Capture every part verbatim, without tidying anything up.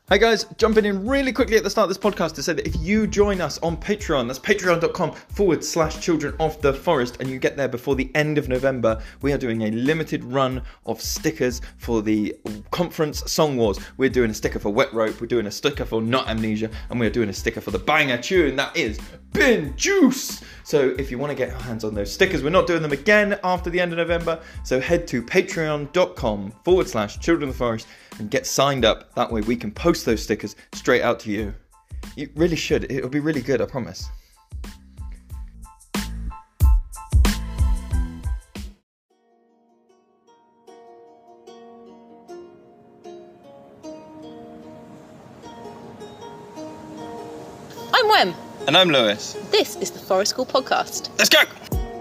Hey guys, jumping in really quickly at the start of this podcast to say that if you join us on Patreon, that's patreon.com forward slash children of the forest, and you get there before the end of November, we are doing a limited run of stickers for the conference Song Wars. We're doing a sticker for Wet Rope, we're doing a sticker for Not Amnesia, and we're doing a sticker for the banger tune that is Bin Juice. So if you want to get your hands on those stickers, we're not doing them again after the end of November, so head to patreon.com forward slash children of the forest and get signed up. That way we can post those stickers straight out to you. You really should. It'll be really good, I promise. I'm Wem. And I'm Lewis. This is the Forest School Podcast. Let's go!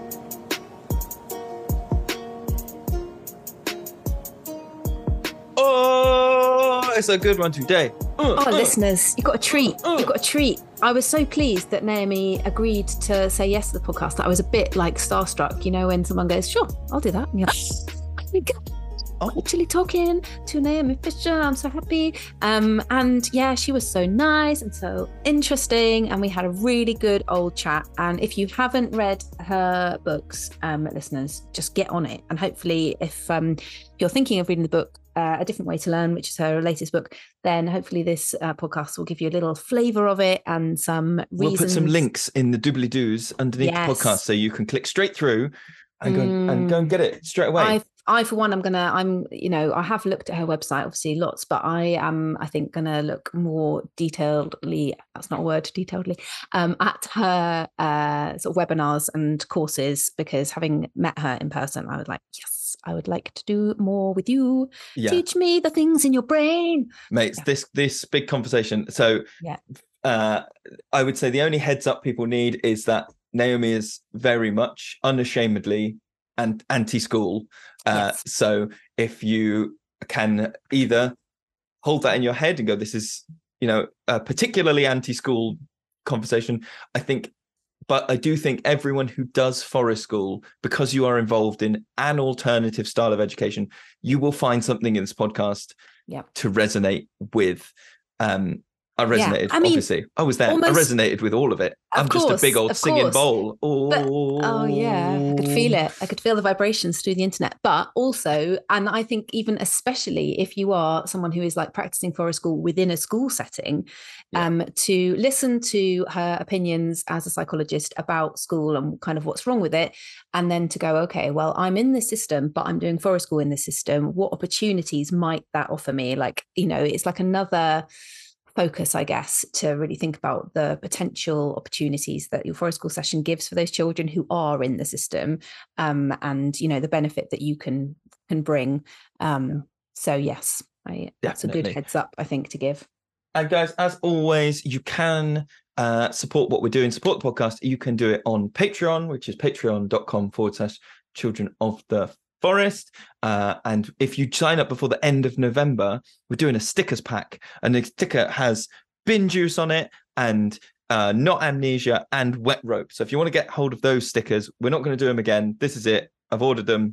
Oh, it's a good one today. Oh, uh, listeners, you got a treat. Uh, you got a treat. I was so pleased that Naomi agreed to say yes to the podcast that I was a bit like starstruck, you know, when someone goes, sure, I'll do that. And you're like, oh my God. Oh. Actually talking to Naomi Fisher. I'm so happy. Um, and yeah, she was so nice and so interesting. And we had a really good old chat. And if you haven't read her books, um, listeners, just get on it. And hopefully if um, you're thinking of reading the book, Uh, A Different Way to Learn, which is her latest book, then hopefully this uh, podcast will give you a little flavour of it and some reasons. We'll put some links in the doobly-doos underneath yes. the podcast so you can click straight through and go, mm. and go and get it straight away. I, I, for one, I'm going to, I'm, you know, I have looked at her website, obviously lots, but I am, I think, going to look more detailedly, that's not a word, detailedly, um, at her uh, sort of webinars and courses, because having met her in person, I was like, yes, I would like to do more with you. Yeah. Teach me the things in your brain. Mates, yeah. this this big conversation. So yeah. uh, I would say the only heads up people need is that Naomi is very much unashamedly and anti-school. Uh, yes. So if you can either hold that in your head and go, this is, you know, a particularly anti-school conversation, I think. But I do think everyone who does forest school, because you are involved in an alternative style of education, you will find something in this podcast yeah. to resonate with. Um, I resonated, yeah. I mean, obviously. I was there. almost, I resonated with all of it. Of I'm course, just a big old singing course. bowl. Oh. But, oh, yeah. I could feel it. I could feel the vibrations through the internet. But also, and I think even especially if you are someone who is like practicing forest school within a school setting, yeah. um, to listen to her opinions as a psychologist about school and kind of what's wrong with it. And then to go, okay, well, I'm in this system, but I'm doing forest school in this system. What opportunities might that offer me? Like, you know, it's like another focus, I guess, to really think about the potential opportunities that your forest school session gives for those children who are in the system, um, and, you know, the benefit that you can can bring. Um, so, yes, I, that's Definitely. a good heads up, I think, to give. And guys, as always, you can uh, support what we're doing, support the podcast. You can do it on Patreon, which is patreon.com forward slash children of the forest. Uh, and if you sign up before the end of November, we're doing a stickers pack, and the sticker has Bin Juice on it and uh, Not Amnesia and Wet Rope. So if you want to get hold of those stickers, we're not going to do them again. This is it. I've ordered them.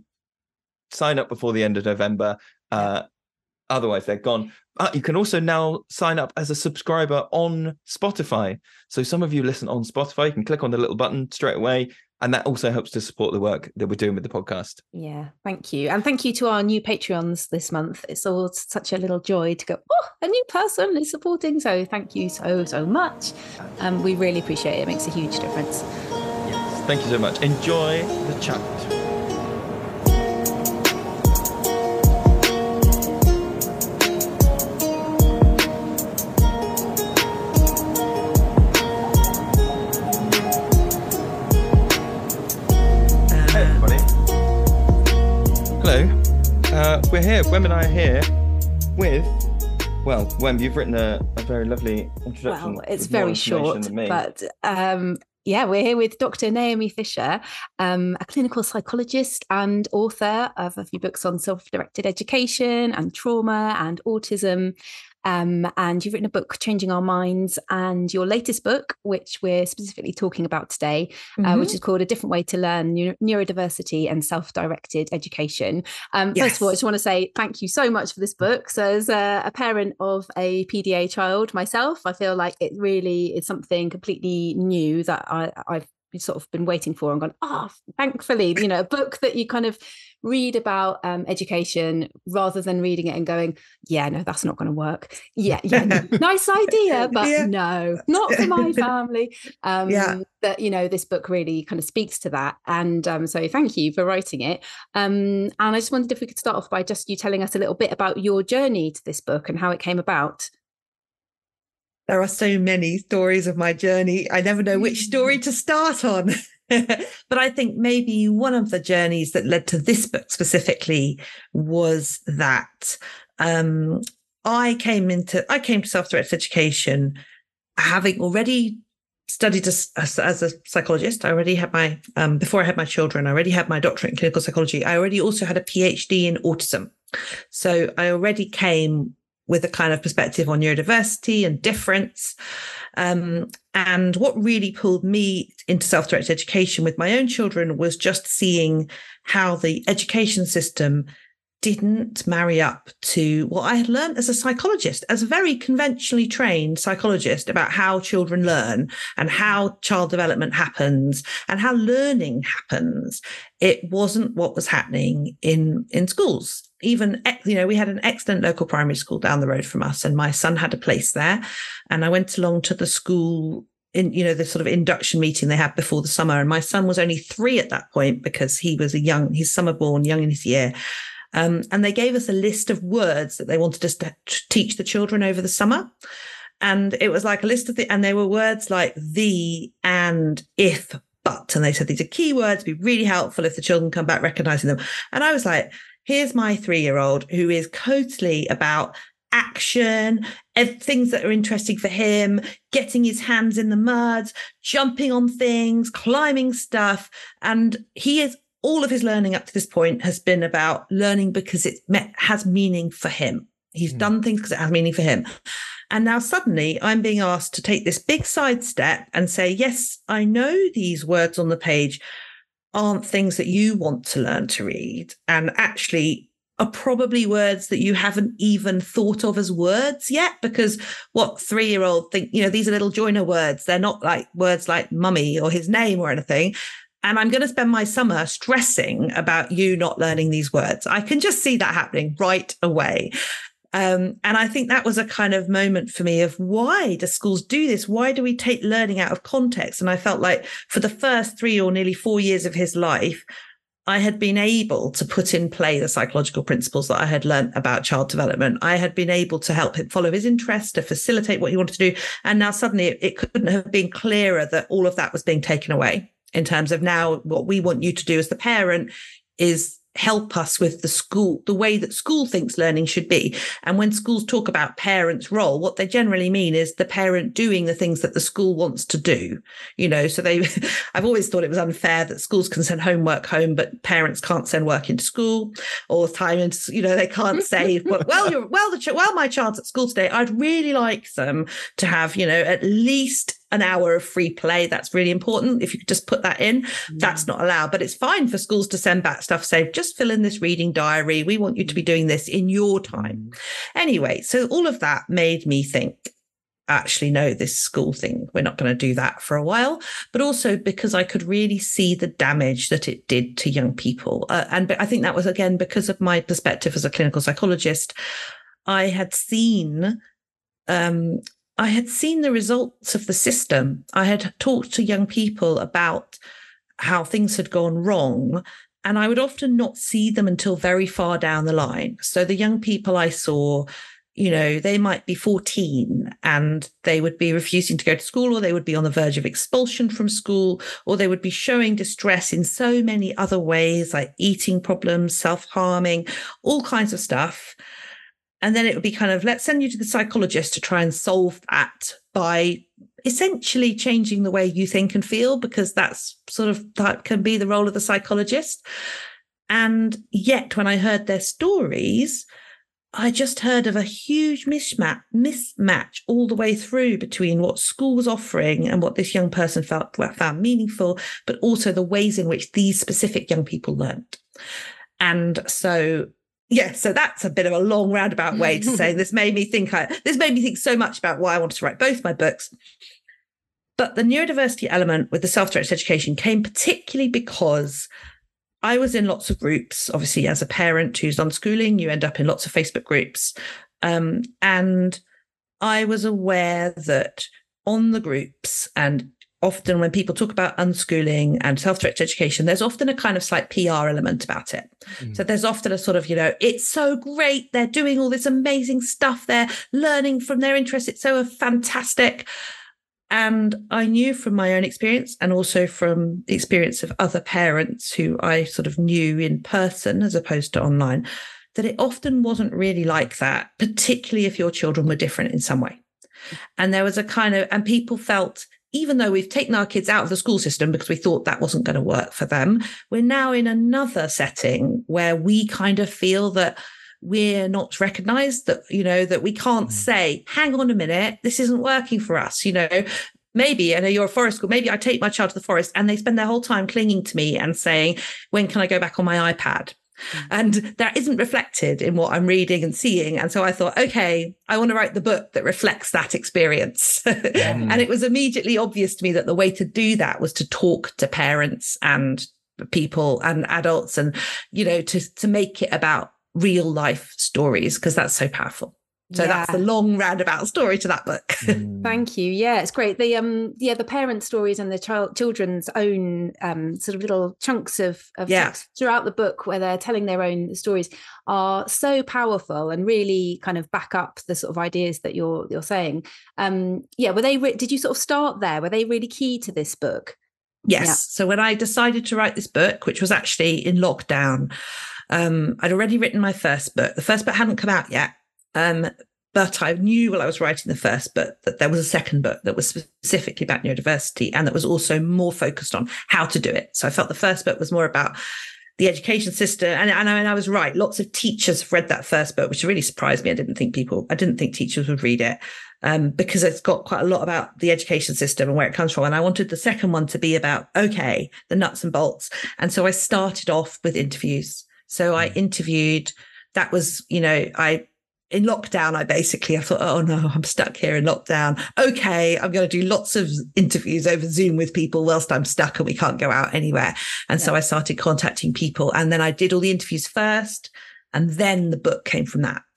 Sign up before the end of November. Uh, otherwise, they're gone. Uh, you can also now sign up as a subscriber on Spotify. So some of you listen on Spotify. You can click on the little button straight away. And that also helps to support the work that we're doing with the podcast. Yeah, thank you. And thank you to our new Patreons this month. It's all such a little joy to go, oh, a new person is supporting. So thank you so, so much. Um, we really appreciate it. It makes a huge difference. Yes, thank you so much. Enjoy the chat. Uh, we're here, Wem and I are here with, well, Wem, you've written a, a very lovely introduction. Well, it's very short, but um, yeah, we're here with Doctor Naomi Fisher, um, a clinical psychologist and author of a few books on self-directed education and trauma and autism. Um, and you've written a book, Changing Our Minds, and your latest book, which we're specifically talking about today, mm-hmm. uh, which is called A Different Way to Learn, Neurodiversity and Self-Directed Education. Um, yes. First of all, I just want to say thank you so much for this book. So as a, a parent of a P D A child myself, I feel like it really is something completely new that I, I've sort of been waiting for and gone, oh, thankfully, you know, a book that you kind of read about um, education rather than reading it and going, yeah, no, that's not going to work. Yeah, yeah, no, nice idea, but yeah. no, not for my family. Um, yeah. That, you know, this book really kind of speaks to that. And um, so thank you for writing it. Um, and I just wondered if we could start off by just you telling us a little bit about your journey to this book and how it came about. There are so many stories of my journey. I never know which story to start on. But I think maybe one of the journeys that led to this book specifically was that um, I came into I came to self-directed education having already studied as, as, as a psychologist. I already had my um, before I had my children. I already had my doctorate in clinical psychology. I already also had a PhD in autism. So I already came with a kind of perspective on neurodiversity and difference. Um, and what really pulled me into self-directed education with my own children was just seeing how the education system didn't marry up to what I had learned as a psychologist, as a very conventionally trained psychologist, about how children learn and how child development happens and how learning happens. It wasn't what was happening in, in schools. Even, you know, we had an excellent local primary school down the road from us, and my son had a place there. And I went along to the school in, you know, the sort of induction meeting they had before the summer. And my son was only three at that point because he was a young, he's summer born, young in his year. Um, and they gave us a list of words that they wanted us to teach the children over the summer. And it was like a list of the, and they were words like the, and, if, but. And they said, these are key words, be really helpful if the children come back recognizing them. And I was like, here's my three-year-old who is totally about action, things that are interesting for him, getting his hands in the mud, jumping on things, climbing stuff. And he is, all of his learning up to this point has been about learning because it has meaning for him. He's mm. done things because it has meaning for him. And now suddenly I'm being asked to take this big sidestep and say, yes, I know these words on the page aren't things that you want to learn to read, and actually are probably words that you haven't even thought of as words yet, because what three-year-old think, you know, these are little joiner words. They're not like words like mummy or his name or anything. And I'm going to spend my summer stressing about you not learning these words. I can just see that happening right away. Um, and I think that was a kind of moment for me of, why do schools do this? Why do we take learning out of context? And I felt like for the first three or nearly four years of his life, I had been able to put in play the psychological principles that I had learned about child development. I had been able to help him follow his interest, to facilitate what he wanted to do. And now suddenly it, it couldn't have been clearer that all of that was being taken away, in terms of now what we want you to do as the parent is help us with the school, the way that school thinks learning should be. And when schools talk about parents' role, what they generally mean is the parent doing the things that the school wants to do. You know, so they, I've always thought it was unfair that schools can send homework home, but parents can't send work into school, or time into, you know, they can't say, well, you're, well, the, well, my child's at school today. I'd really like them to have, you know, at least an hour of free play. That's really important. If you could just put that in, mm. that's not allowed. But it's fine for schools to send back stuff, say, just fill in this reading diary. We want you to be doing this in your time. Anyway, so all of that made me think, actually, no, this school thing, we're not going to do that for a while. But also because I could really see the damage that it did to young people. Uh, and I think that was, again, because of my perspective as a clinical psychologist. I had seen um I had seen the results of the system. I had talked to young people about how things had gone wrong, and I would often not see them until very far down the line. So the young people I saw, you know, they might be fourteen and they would be refusing to go to school, or they would be on the verge of expulsion from school, or they would be showing distress in so many other ways, like eating problems, self-harming, all kinds of stuff. And then it would be kind of, let's send you to the psychologist to try and solve that by essentially changing the way you think and feel, because that's sort of, that can be the role of the psychologist. And yet when I heard their stories, I just heard of a huge mismatch, mismatch all the way through between what school was offering and what this young person felt found meaningful, but also the ways in which these specific young people learned. And so, yeah, so that's a bit of a long roundabout way to say this made me think. I this made me think so much about why I wanted to write both my books. But the neurodiversity element with the self-directed education came particularly because I was in lots of groups. Obviously, as a parent who's unschooling, you end up in lots of Facebook groups. Um, and I was aware that on the groups, and often when people talk about unschooling and self-directed education, there's often a kind of slight P R element about it. Mm. So there's often a sort of, you know, it's so great. They're doing all this amazing stuff. They're learning from their interests. It's so fantastic. And I knew from my own experience and also from the experience of other parents who I sort of knew in person as opposed to online, that it often wasn't really like that, particularly if your children were different in some way. And there was a kind of, and people felt, even though we've taken our kids out of the school system because we thought that wasn't going to work for them, we're now in another setting where we kind of feel that we're not recognized, that, you know, that we can't say, hang on a minute, this isn't working for us. You know, maybe, I know you're a forest school, maybe I take my child to the forest and they spend their whole time clinging to me and saying, when can I go back on my iPad? Mm. And that isn't reflected in what I'm reading and seeing. And so I thought, okay, I want to write the book that reflects that experience. Mm. And it was immediately obvious to me that the way to do that was to talk to parents and people and adults and, you know, to, to make it about real life stories, because that's so powerful. So yeah. That's the long roundabout story to that book. Mm. Thank you. Yeah, it's great. The um, yeah, the parent stories and the child children's own um sort of little chunks of, of yeah. throughout the book where they're telling their own stories are so powerful and really kind of back up the sort of ideas that you're you're saying. Um, yeah, were they? Re- did you sort of start there? Were they really key to this book? Yes. Yeah. So when I decided to write this book, which was actually in lockdown, um, I'd already written my first book. The first book hadn't come out yet. Um, but I knew while I was writing the first book that there was a second book that was specifically about neurodiversity and that was also more focused on how to do it. So I felt the first book was more about the education system. And, and, I, and I was right. Lots of teachers have read that first book, which really surprised me. I didn't think people, I didn't think teachers would read it um, because it's got quite a lot about the education system and where it comes from. And I wanted the second one to be about, okay, the nuts and bolts. And so I started off with interviews. So I interviewed, that was, you know, I, in lockdown, I basically, I thought, oh no, I'm stuck here in lockdown. Okay, I'm going to do lots of interviews over Zoom with people whilst I'm stuck and we can't go out anywhere. And yeah. So I started contacting people and then I did all the interviews first and then the book came from that.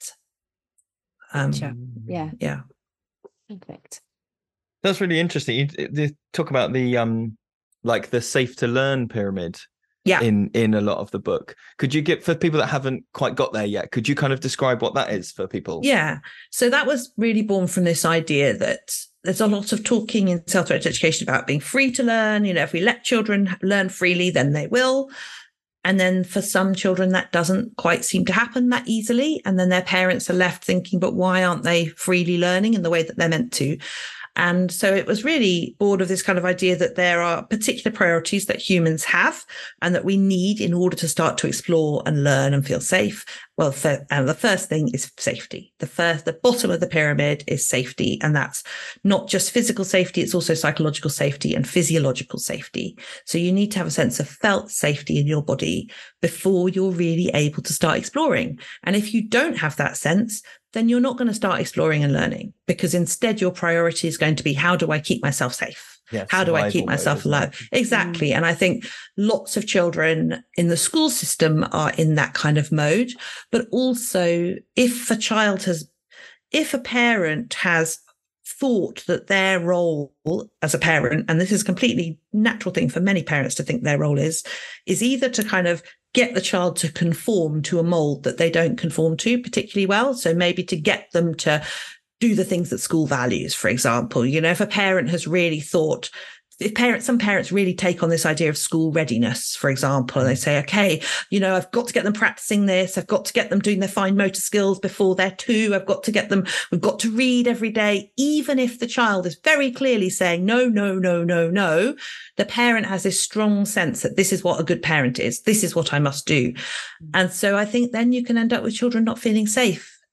Um, gotcha. Yeah. Yeah. Perfect. That's really interesting. You, you talk about the, um, like the safe to learn pyramid. Yeah. In in a lot of the book. Could you get, for people that haven't quite got there yet, could you kind of describe what that is for people? Yeah. So that was really born from this idea that there's a lot of talking in self-directed education about being free to learn. You know, if we let children learn freely, then they will. And then for some children, that doesn't quite seem to happen that easily. And then their parents are left thinking, but why aren't they freely learning in the way that they're meant to? And so it was really born of this kind of idea that there are particular priorities that humans have and that we need in order to start to explore and learn and feel safe. Well, for, and the first thing is safety. The first, the bottom of the pyramid is safety. And that's not just physical safety, it's also psychological safety and physiological safety. So you need to have a sense of felt safety in your body before you're really able to start exploring. And if you don't have that sense, then you're not going to start exploring and learning, because instead your priority is going to be, how do I keep myself safe? Yeah, how do I keep myself alive? Exactly. Mm. And I think lots of children in the school system are in that kind of mode. But also, if a child has, if a parent has thought that their role as a parent, and this is a completely natural thing for many parents to think their role is, is either to kind of get the child to conform to a mold that they don't conform to particularly well. So maybe to get them to do the things that school values, for example. You know, if a parent has really thought, if parents, some parents really take on this idea of school readiness, for example, and they say, okay, you know, I've got to get them practicing this. I've got to get them doing their fine motor skills before they're two. I've got to get them, we've got to read every day. Even if the child is very clearly saying, no, no, no, no, no, the parent has this strong sense that this is what a good parent is. This is what I must do. And so I think then you can end up with children not feeling safe.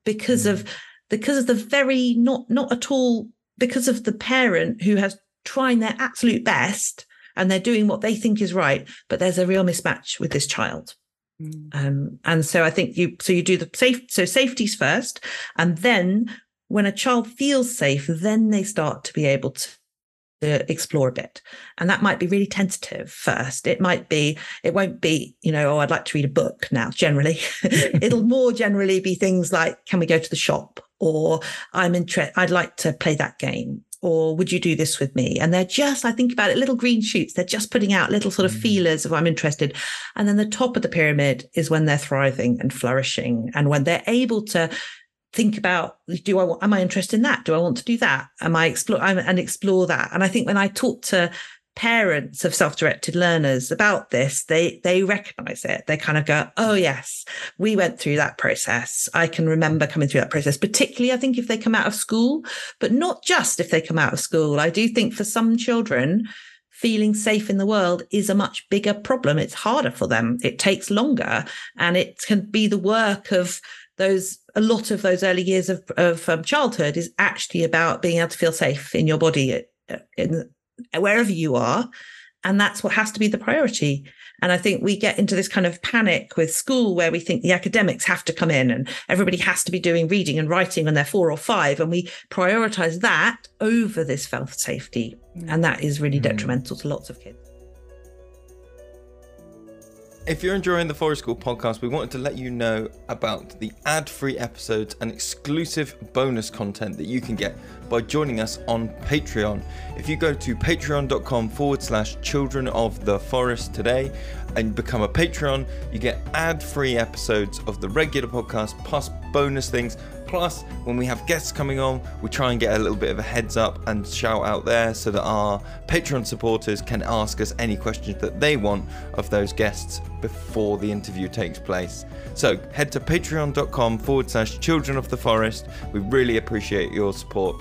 because mm. of because of the very not not at all because of the parent who has trying their absolute best and they're doing what they think is right, but there's a real mismatch with this child. Mm. Um, and so I think you so you do the safe so safety's first, and then when a child feels safe, then they start to be able to to explore a bit. And that might be really tentative first. It might be, it won't be, you know, oh, I'd like to read a book now, generally. It'll more generally be things like, can we go to the shop? Or I'm interested, I'd like to play that game. Or would you do this with me? And they're just, I think about it, little green shoots. They're just putting out little sort of feelers of I'm interested. And then the top of the pyramid is when they're thriving and flourishing, and when they're able to think about, do I, am I interested in that? Do I want to do that? Am I explore and explore that? And I think when I talk to parents of self-directed learners about this, they, they recognize it. They kind of go, oh yes, we went through that process. I can remember coming through that process, particularly I think if they come out of school, but not just if they come out of school. I do think for some children, feeling safe in the world is a much bigger problem. It's harder for them. It takes longer, and it can be the work of those, a lot of those early years of, of um, childhood is actually about being able to feel safe in your body, in wherever you are. And that's what has to be the priority. And I think we get into this kind of panic with school where we think the academics have to come in and everybody has to be doing reading and writing when they're four or five. And we prioritize that over this health safety. Mm. And that is really mm. detrimental to lots of kids. If you're enjoying the Forest School podcast, we wanted to let you know about the ad-free episodes and exclusive bonus content that you can get by joining us on Patreon. If you go to patreon.com forward slash children of the forest today and become a Patreon, you get ad-free episodes of the regular podcast plus bonus things. Plus, when we have guests coming on, we try and get a little bit of a heads up and shout out there so that our Patreon supporters can ask us any questions that they want of those guests before the interview takes place. So head to patreon.com forward slash children of the forest. We really appreciate your support.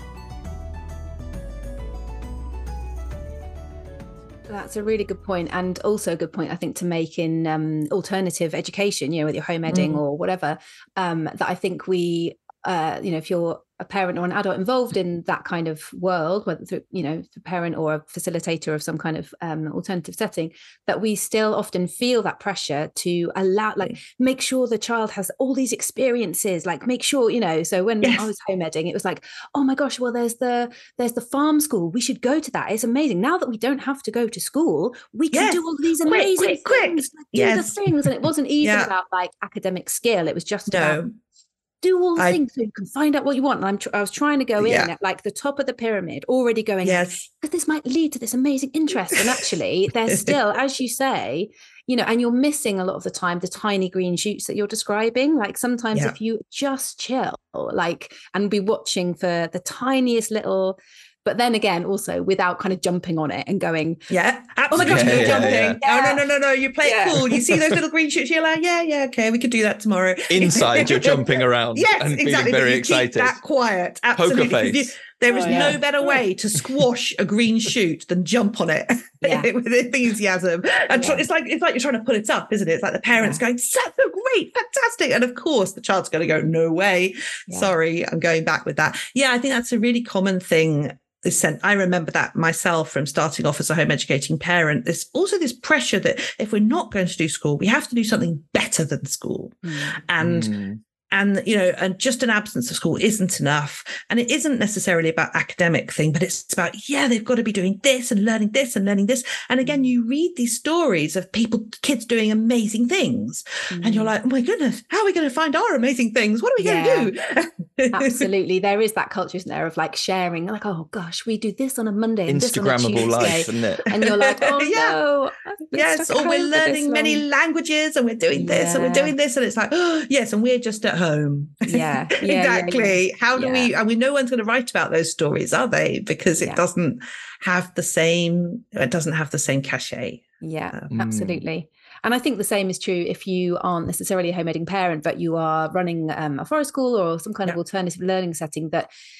That's a really good point, and also a good point, I think, to make in um, alternative education, you know, with your home edding mm. or whatever, um, that I think we, uh, you know, if you're a parent or an adult involved in that kind of world, whether through, you know, a parent or a facilitator of some kind of um, alternative setting, that we still often feel that pressure to allow, like, make sure the child has all these experiences, like make sure, you know, so when yes. I was home edding, it was like, oh my gosh, well, there's the, there's the farm school. We should go to that. It's amazing. Now that we don't have to go to school, we can yes. do all these amazing quick, quick, things, quick. Like, Yes. do the things. And it wasn't even yeah. about like academic skill. It was just no. about do all the I, things so you can find out what you want. And I'm tr- I was trying to go yeah. in at like the top of the pyramid, already going, yes, because this might lead to this amazing interest. And actually, there's still, as you say, you know, and you're missing a lot of the time the tiny green shoots that you're describing. Like sometimes yeah. if you just chill, like, and be watching for the tiniest little. But then again, also without kind of jumping on it and going, yeah, absolutely. Oh my gosh, yeah, yeah, jumping. yeah, yeah. Oh, no, no, no, no. You play yeah. it cool. You see those little green shoots. You're like, yeah, yeah, okay, we could do that tomorrow. Inside, you're jumping around yes, and exactly, feeling very you excited. Keep that quiet. Absolutely. Poker face. You, there is oh, yeah. no better way to squash a green shoot than jump on it yeah. with enthusiasm. And yeah. tr- it's like it's like you're trying to pull it up, isn't it? It's like the parents yeah. going, so great, fantastic. And of course, the child's going to go, no way. Yeah. Sorry, I'm going back with that. Yeah, I think that's a really common thing. I remember that myself from starting off as a home educating parent. There's also this pressure that if we're not going to do school, we have to do something better than school. Mm. And mm. And, you know, and just an absence of school isn't enough. And it isn't necessarily about academic thing, but it's about, yeah, they've got to be doing this and learning this and learning this. And again, you read these stories of people, kids doing amazing things. Mm. And you're like, oh my goodness, how are we going to find our amazing things? What are we yeah. going to do? Absolutely. There is that culture, isn't there, of like sharing, like, oh gosh, we do this on a Monday and Instagrammable this on a life, isn't it? And you're like, oh yeah. no. Yes, or we're learning many languages and we're doing this yeah. and we're doing this. And it's like, oh, yes, and we're just at home. Yeah, yeah exactly. Yeah, yeah. How do yeah. we, I mean, no one's going to write about those stories, are they? Because it yeah. doesn't have the same, it doesn't have the same cachet. Yeah, um, absolutely. And I think the same is true if you aren't necessarily a home edding parent, but you are running um, a forest school or some kind yeah. of alternative learning setting, that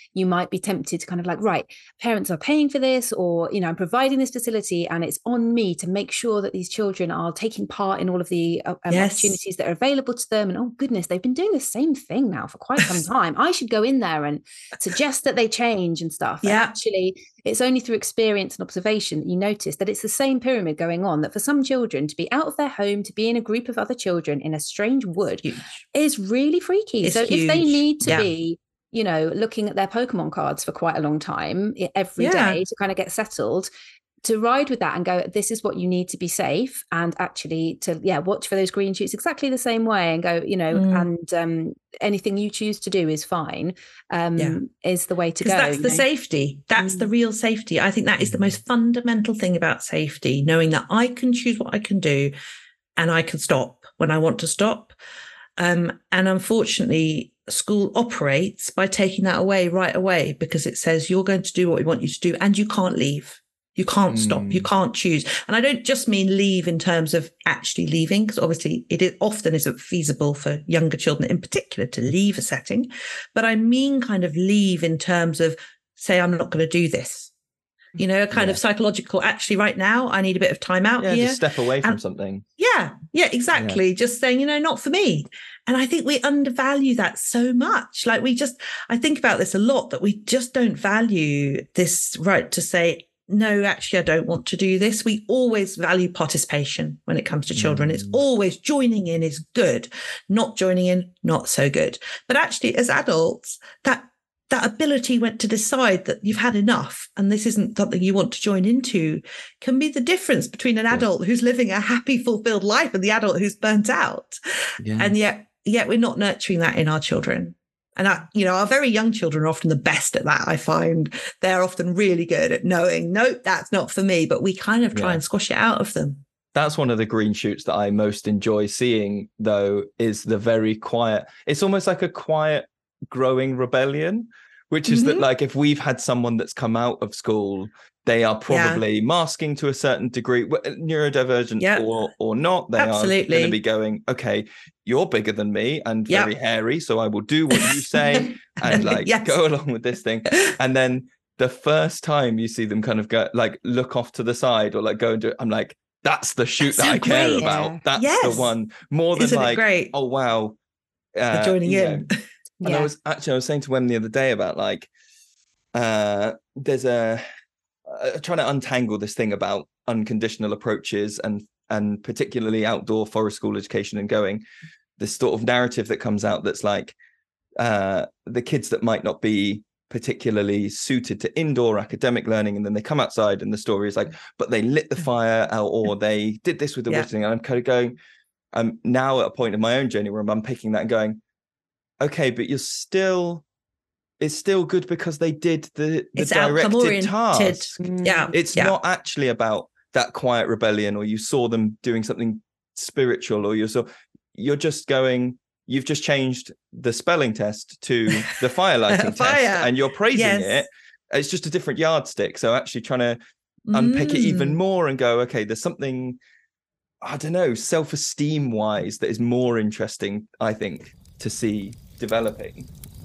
you might be tempted to kind of like, right, parents are paying for this, or, you know, I'm providing this facility and it's on me to make sure that these children are taking part in all of the uh, um, Yes. opportunities that are available to them. And oh goodness, they've been doing the same thing now for quite some time. I should go in there and suggest that they change and stuff. Yeah. And actually, it's only through experience and observation that you notice that it's the same pyramid going on, that for some children to be out of their home, to be in a group of other children in a strange wood Huge. is really freaky. It's so huge. if they need to Yeah. be, you know, looking at their Pokemon cards for quite a long time every Yeah. day to kind of get settled, to ride with that and go, this is what you need to be safe, and actually to, yeah, watch for those green shoots exactly the same way and go, you know, Mm. and um, anything you choose to do is fine, um, Yeah. is the way to go. Because that's you the know? safety. That's Mm. the real safety. I think that is the most fundamental thing about safety, knowing that I can choose what I can do and I can stop when I want to stop. Um, and unfortunately, school operates by taking that away right away, because it says you're going to do what we want you to do and you can't leave. You can't stop. Mm. You can't choose. And I don't just mean leave in terms of actually leaving, because obviously it is, often isn't feasible for younger children in particular to leave a setting. But I mean kind of leave in terms of, say, I'm not going to do this. You know, a kind Yeah. of psychological, actually right now, I need a bit of time out Yeah, here. just step away from And- something. Yeah, yeah, exactly. Just saying, you know, not for me. And I think we undervalue that so much. Like we just, I think about this a lot, that we just don't value this right to say, no, actually, I don't want to do this. We always value participation when it comes to children. Mm. It's always joining in is good, not joining in, not so good. But actually, as adults, that that ability went to decide that you've had enough and this isn't something you want to join into can be the difference between an Yeah. adult who's living a happy, fulfilled life and the adult who's burnt out. Yeah. And yet, yet we're not nurturing that in our children. And, I, you know, our very young children are often the best at that, I find. They're often really good at knowing, nope, that's not for me. But we kind of try Yeah. and squash it out of them. That's one of the green shoots that I most enjoy seeing, though, is the very quiet. It's almost like a quiet growing rebellion, which is that, Mhm. like, if we've had someone that's come out of school, they are probably masking to a certain degree, wh- neurodivergent Yeah. or or not. They are Absolutely. going to be going, okay, you're bigger than me and Yeah. very hairy, so I will do what you say and like Yes. go along with this thing. And then the first time you see them kind of go, like, look off to the side or like go and do it, I'm like, that's the shoot That's that so I care great. about. Yeah. That's Yes. the one, more than Isn't it like, great? oh wow, They're uh, joining you in. know. And I Yeah. was actually I was saying to Wem the other day about like uh there's a uh, trying to untangle this thing about unconditional approaches and and particularly outdoor forest school education, and going this sort of narrative that comes out that's like uh the kids that might not be particularly suited to indoor academic learning, and then they come outside and the story is like, but they lit the fire out, or they did this with the Yeah. whittling. And I'm kind of going, I'm now at a point in my own journey where I'm unpicking that and going, okay, but you're still, it's still good because they did the, the It's outcome directed oriented. task. Yeah. It's yeah. not actually about that quiet rebellion, or you saw them doing something spiritual, or you saw, you're just going, you've just changed the spelling test to the fire lighting Fire. test, and you're praising Yes. it. It's just a different yardstick. So actually trying to unpick it even Mm. more and go, okay, there's something, I don't know, self-esteem wise, that is more interesting, I think, to see developing.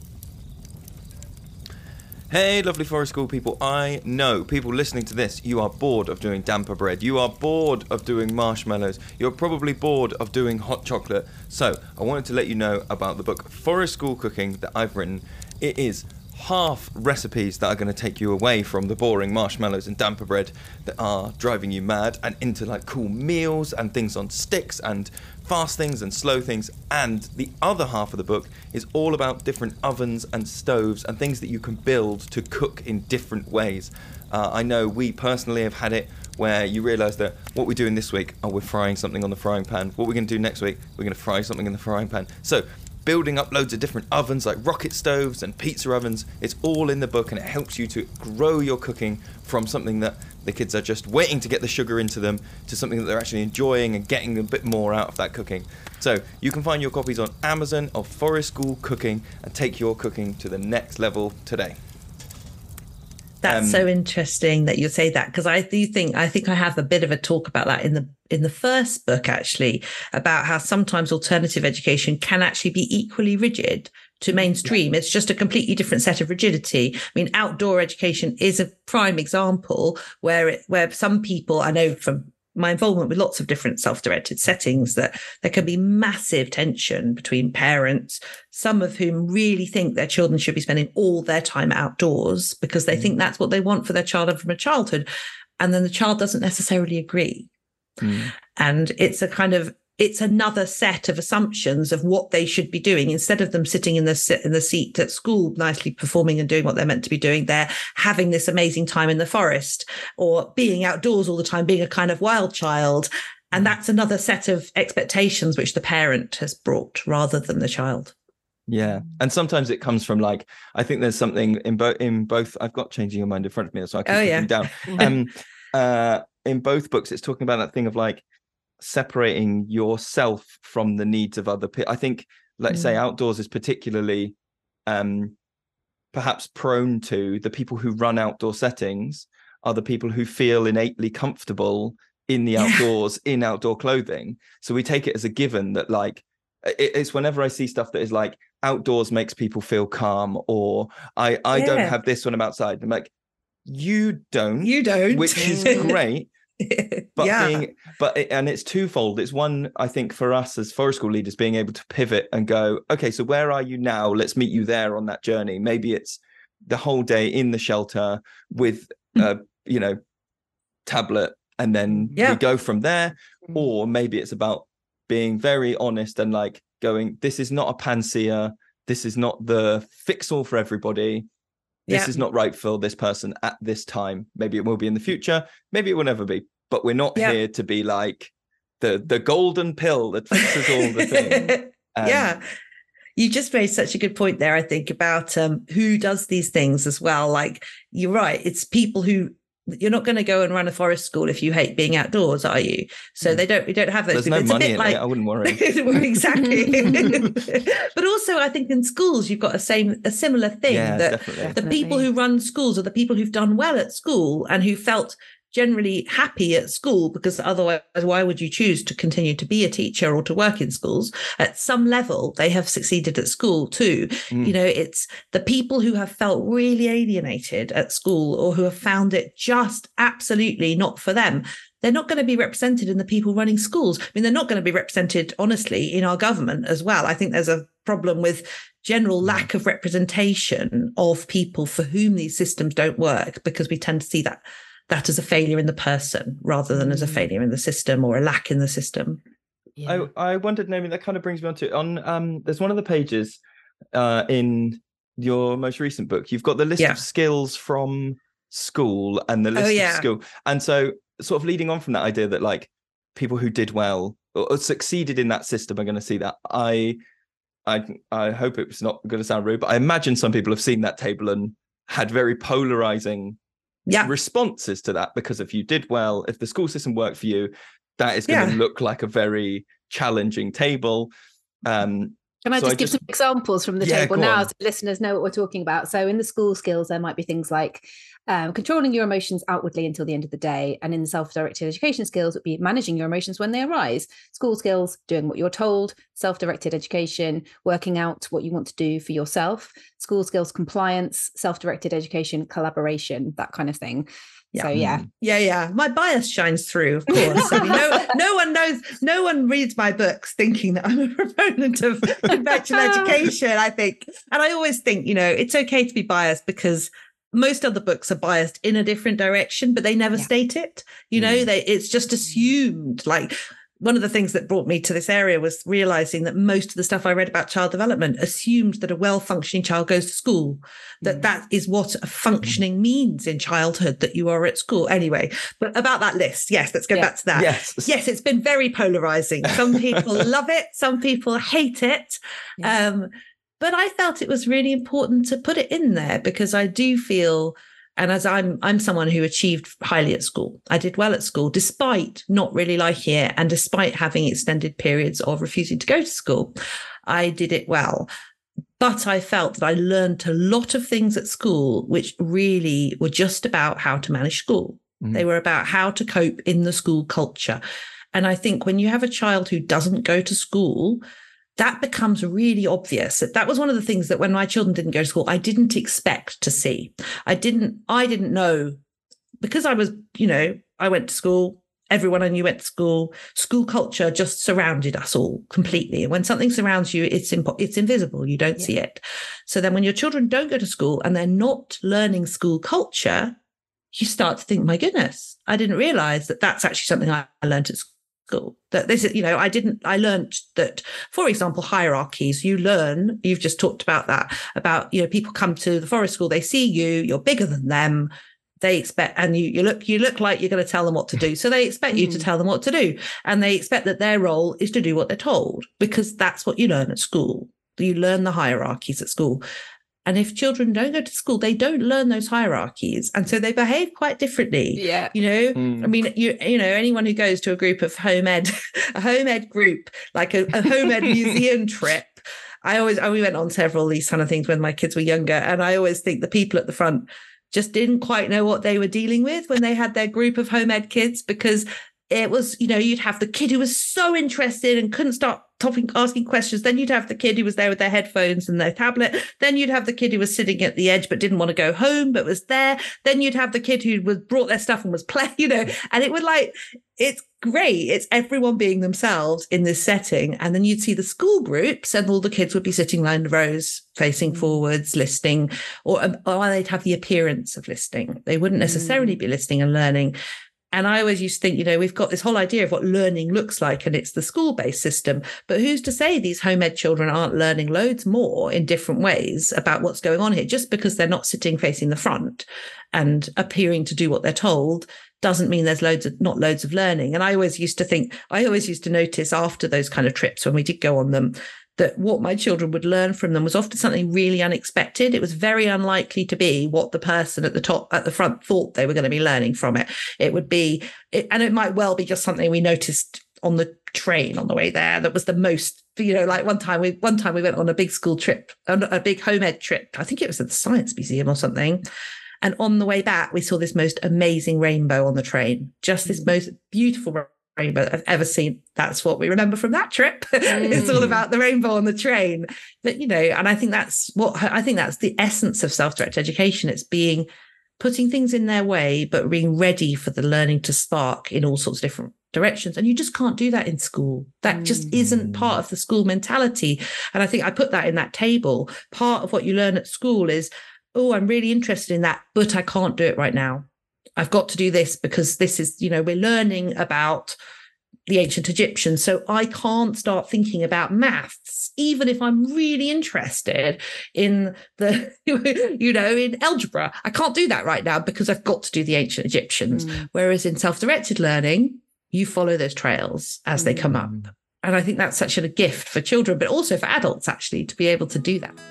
Hey, lovely Forest School people. I know people listening to this, you are bored of doing damper bread. You are bored of doing marshmallows. You're probably bored of doing hot chocolate. So I wanted to let you know about the book Forest School Cooking that I've written. It is half recipes that are going to take you away from the boring marshmallows and damper bread that are driving you mad, and into like cool meals and things on sticks and fast things and slow things. And the other half of the book is all about different ovens and stoves and things that you can build to cook in different ways. Uh, I know we personally have had it where you realise that what we're doing this week, oh, we're frying something on the frying pan. What we're going to do next week, we're going to fry something in the frying pan. So building up loads of different ovens like rocket stoves and pizza ovens, it's all in the book, and it helps you to grow your cooking from something that the kids are just waiting to get the sugar into them to something that they're actually enjoying and getting a bit more out of that cooking. So you can find your copies on Amazon of Forest School Cooking and take your cooking to the next level today. That's Um, so interesting that you say that, because I do think I think I have a bit of a talk about that in the in the first book, actually, about how sometimes alternative education can actually be equally rigid to mainstream. Yeah. It's just a completely different set of rigidity. I mean, outdoor education is a prime example where it, where some people, I know from my involvement with lots of different self-directed settings, that there can be massive tension between parents, some of whom really think their children should be spending all their time outdoors because they mm. think that's what they want for their child from a childhood. And then the child doesn't necessarily agree. Mm. And it's a kind of, it's another set of assumptions of what they should be doing. Instead of them sitting in the in the seat at school, nicely performing and doing what they're meant to be doing, they're having this amazing time in the forest or being outdoors all the time, being a kind of wild child. And that's another set of expectations which the parent has brought rather than the child. Yeah. And sometimes it comes from, like, I think there's something in both, in both, I've got Changing Your Mind in front of me, so I can oh, put yeah. them down. um, uh, in both books, it's talking about that thing of, like, separating yourself from the needs of other people. I think, let's mm. say outdoors is particularly um, perhaps prone to the people who run outdoor settings are the people who feel innately comfortable in the outdoors, yeah. in outdoor clothing. So we take it as a given that, like, it, it's whenever I see stuff that is like outdoors makes people feel calm, or I, I yeah. don't have this when I'm outside. I'm like, you don't, you don't, which is great. But yeah. being, but it, and it's twofold. It's one, I think, for us as forest school leaders, being able to pivot and go, okay, so where are you now? Let's meet you there on that journey. Maybe it's the whole day in the shelter with a uh, you know tablet, and then yeah. we go from there. Or maybe it's about being very honest and, like, going, this is not a panacea. This is not the fix all for everybody. This yeah. is not right for this person at this time. Maybe it will be in the future. Maybe it will never be. But we're not yeah. here to be like the the golden pill that fixes all the things. Um, yeah. You just raised such a good point there, I think, about um, who does these things as well. Like, you're right. It's people who, you're not going to go and run a forest school if you hate being outdoors, are you? So yeah. they don't, we don't have those. There's no it's money a bit in like, it. I wouldn't worry. Exactly. But also, I think in schools, you've got a same, a similar thing yeah, that definitely. the people who run schools are the people who've done well at school and who felt generally happy at school, because otherwise, why would you choose to continue to be a teacher or to work in schools? At some level, they have succeeded at school too. Mm. You know, it's the people who have felt really alienated at school or who have found it just absolutely not for them. They're not going to be represented in the people running schools. I mean, they're not going to be represented, honestly, in our government as well. I think there's a problem with general lack of representation of people for whom these systems don't work, because we tend to see that that as a failure in the person rather than as a failure in the system or a lack in the system. Yeah. I, I wondered, Naomi, that kind of brings me on to on um there's one of the pages uh in your most recent book. You've got the list yeah. of skills from school and the list oh, yeah. of school. And so sort of leading on from that idea that, like, people who did well or succeeded in that system are going to see that. I I I hope it's not going to sound rude, but I imagine some people have seen that table and had very polarizing yeah. responses to that, because if you did well, if the school system worked for you, that is going yeah. to look like a very challenging table. Um, Can I so just I give just, some examples from the yeah, table now on. so listeners know what we're talking about? So in the school skills, there might be things like um, controlling your emotions outwardly until the end of the day. And in the self-directed education skills, it would be managing your emotions when they arise. School skills, doing what you're told. Self-directed education, working out what you want to do for yourself. School skills, compliance. Self-directed education, collaboration, that kind of thing. Yeah. So yeah, yeah, yeah. My bias shines through, of course. I mean, no, no one knows. No one reads my books thinking that I'm a proponent of conventional education. I think, and I always think, you know, it's okay to be biased, because most other books are biased in a different direction, but they never yeah. state it. You know, mm. they it's just assumed. Like, one of the things that brought me to this area was realizing that most of the stuff I read about child development assumed that a well-functioning child goes to school, that mm. that is what a functioning mm. means in childhood, that you are at school. Anyway, but about that list, yes, let's go yeah. back to that. Yes. yes, it's been very polarizing. Some people love it, some people hate it. Yes. Um, but I felt it was really important to put it in there, because I do feel, and as I'm I'm someone who achieved highly at school. I did well at school, despite not really liking it and despite having extended periods of refusing to go to school. I did it well. But I felt that I learned a lot of things at school which really were just about how to manage school. Mm-hmm. They were about how to cope in the school culture. And I think when you have a child who doesn't go to school, that becomes really obvious. That was one of the things that when my children didn't go to school, I didn't expect to see. I didn't, I didn't know, because I was, you know, I went to school, everyone I knew went to school, school culture just surrounded us all completely. And when something surrounds you, it's impo- it's invisible, you don't yeah. see it. So then when your children don't go to school and they're not learning school culture, you start to think, my goodness, I didn't realize that that's actually something I learned at school. School that this is, you know, I didn't, I learned that, for example, hierarchies, you learn, you've just talked about that, about, you know, people come to the Forest School, they see you, you're bigger than them, they expect, and you, you look, you look like you're going to tell them what to do. So they expect mm. you to tell them what to do. And they expect that their role is to do what they're told, because that's what you learn at school. You learn the hierarchies at school. And if children don't go to school, they don't learn those hierarchies. And so they behave quite differently. Yeah. You know, mm. I mean, you you know, anyone who goes to a group of home ed, a home ed group, like a, a home ed museum trip. I always, we went on several of these kind of things when my kids were younger. And I always think the people at the front just didn't quite know what they were dealing with when they had their group of home ed kids, because it was, you know, you'd have the kid who was so interested and couldn't stop topping, asking questions. Then you'd have the kid who was there with their headphones and their tablet. Then you'd have the kid who was sitting at the edge but didn't want to go home but was there. Then you'd have the kid who was brought their stuff and was playing, you know, and it would like, it's great. It's everyone being themselves in this setting. And then you'd see the school groups and all the kids would be sitting in rows, facing mm. forwards, listening, or, or they'd have the appearance of listening. They wouldn't necessarily mm. be listening and learning. And I always used to think, you know, we've got this whole idea of what learning looks like, and it's the school-based system. But who's to say these home ed children aren't learning loads more in different ways about what's going on here? Just because they're not sitting facing the front and appearing to do what they're told doesn't mean there's loads of, not loads of learning. And I always used to think, I always used to notice after those kind of trips, when we did go on them, that what my children would learn from them was often something really unexpected. It was very unlikely to be what the person at the top, at the front thought they were going to be learning from it. It would be, it, and it might well be just something we noticed on the train on the way there that was the most, you know, like one time we, one time we went on a big school trip, a big home ed trip. I think it was at the Science Museum or something. And on the way back, we saw this most amazing rainbow on the train, just this most beautiful rainbow I've ever seen. That's what we remember from that trip. Mm. It's all about the rainbow on the train. But, you know, and I think that's what, I think that's the essence of self-directed education. It's being, putting things in their way, but being ready for the learning to spark in all sorts of different directions. And you just can't do that in school. That mm. just isn't part of the school mentality. And I think I put that in that table. Part of what you learn at school is, oh, I'm really interested in that, but I can't do it right now. I've got to do this because this is, you know, we're learning about the ancient Egyptians. So I can't start thinking about maths, even if I'm really interested in the, you know, in algebra. I can't do that right now because I've got to do the ancient Egyptians. Mm. Whereas in self-directed learning, you follow those trails as mm. they come up. And I think that's such a gift for children, but also for adults, actually, to be able to do that.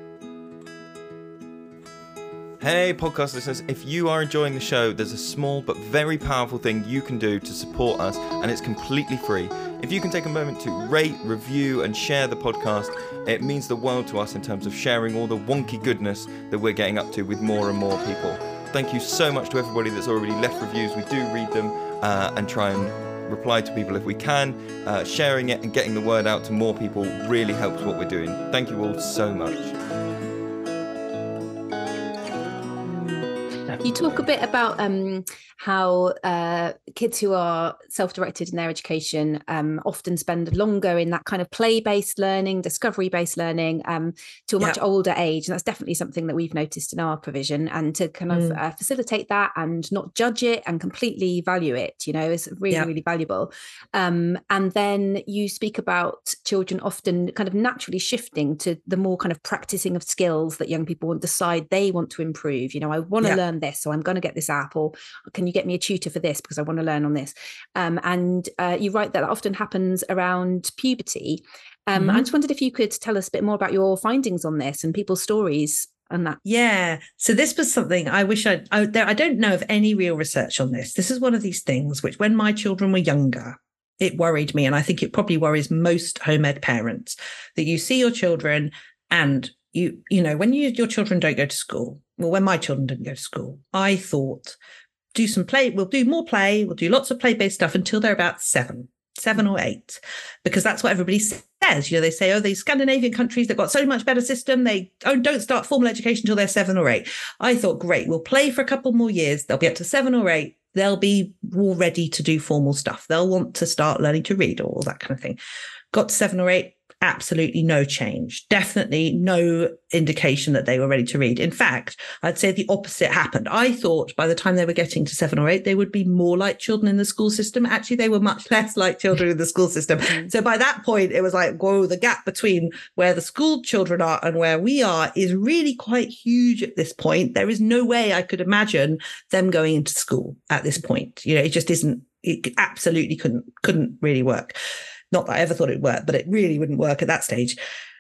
Hey podcast listeners, if you are enjoying the show, there's a small but very powerful thing you can do to support us, and it's completely free. If you can take a moment to rate, review and share the podcast, it means the world to us in terms of sharing all the wonky goodness that we're getting up to with more and more people. Thank you so much to everybody that's already left reviews. We do read them uh, and try and reply to people if we can. Uh, sharing it and getting the word out to more people really helps what we're doing. Thank you all so much. You talk a bit about um, how uh, kids who are self-directed in their education um, often spend longer in that kind of play-based learning, discovery-based learning um, to a much yep. older age. And that's definitely something that we've noticed in our provision. And to kind of mm. uh, facilitate that and not judge it and completely value it, you know, is really, yep. really valuable. Um, and then you speak about children often kind of naturally shifting to the more kind of practicing of skills that young people want to decide they want to improve. You know, I want to yep. learn this, so I'm going to get this app, or can you get me a tutor for this because I want to learn on this? Um, and uh, you write that, that often happens around puberty. Um, mm-hmm. I just wondered if you could tell us a bit more about your findings on this and people's stories and that. Yeah. So this was something I wish I'd, I, I don't know of any real research on this. This is one of these things which when my children were younger, it worried me. And I think it probably worries most home ed parents that you see your children and you, you know, when you, your children don't go to school, well, when my children didn't go to school, I thought, do some play, we'll do more play, we'll do lots of play-based stuff until they're about seven, seven or eight, because that's what everybody said says. You know, they say, oh, these Scandinavian countries, they've got so much better system. They oh, don't start formal education until they're seven or eight. I thought, great, we'll play for a couple more years. They'll be up to seven or eight. They'll be all ready to do formal stuff. They'll want to start learning to read or all that kind of thing. Got to seven or eight. Absolutely no change. Definitely no indication that they were ready to read. In fact, I'd say the opposite happened. I thought by the time they were getting to seven or eight, they would be more like children in the school system. Actually, they were much less like children in the school system. So by that point, it was like, whoa, the gap between where the school children are and where we are is really quite huge at this point. There is no way I could imagine them going into school at this point. You know, it just isn't, it absolutely couldn't, couldn't really work. Not that I ever thought it'd work, but it really wouldn't work at that stage.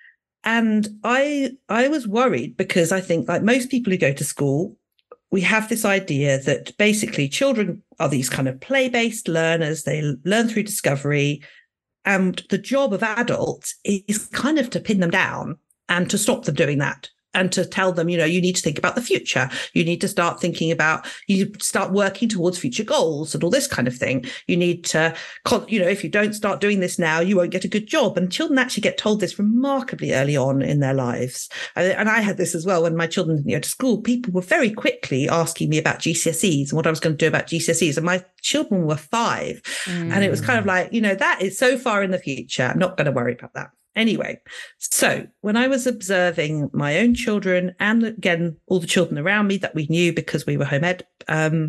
And I I was worried because I think, like most people who go to school, we have this idea that basically children are these kind of play-based learners. They learn through discovery. And the job of adults is kind of to pin them down and to stop them doing that. And to tell them, you know, you need to think about the future. You need to start thinking about, you start working towards future goals and all this kind of thing. You need to, you know, if you don't start doing this now, you won't get a good job. And children actually get told this remarkably early on in their lives. And I had this as well when my children didn't go to school. People were very quickly asking me about G C S Es and what I was going to do about G C S Es. And my children were five. Mm. And it was kind of like, you know, that is so far in the future. I'm not going to worry about that. Anyway, so when I was observing my own children and again, all the children around me that we knew because we were home ed, um,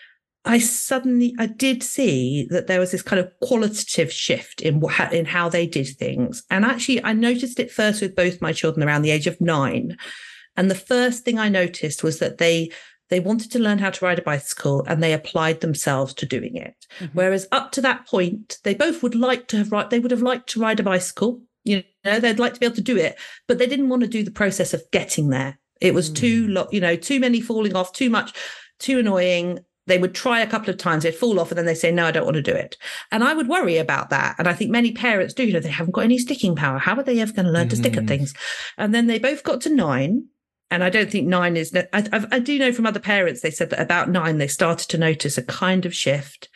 I suddenly, I did see that there was this kind of qualitative shift in what, in how they did things. And actually, I noticed it first with both my children around the age of nine. And the first thing I noticed was that they They wanted to learn how to ride a bicycle and they applied themselves to doing it. Mm-hmm. Whereas up to that point, they both would like to have, they would have liked to ride a bicycle. You know, they'd like to be able to do it, but they didn't want to do the process of getting there. It was mm. too, lo- you know, too many falling off, too much, too annoying. They would try a couple of times, they'd fall off, and then they say, no, I don't want to do it. And I would worry about that. And I think many parents do, you know, they haven't got any sticking power. How are they ever going to learn mm. to stick at things? And then they both got to nine. And I don't think nine is, I, I, I do know from other parents, they said that about nine, they started to notice a kind of shift.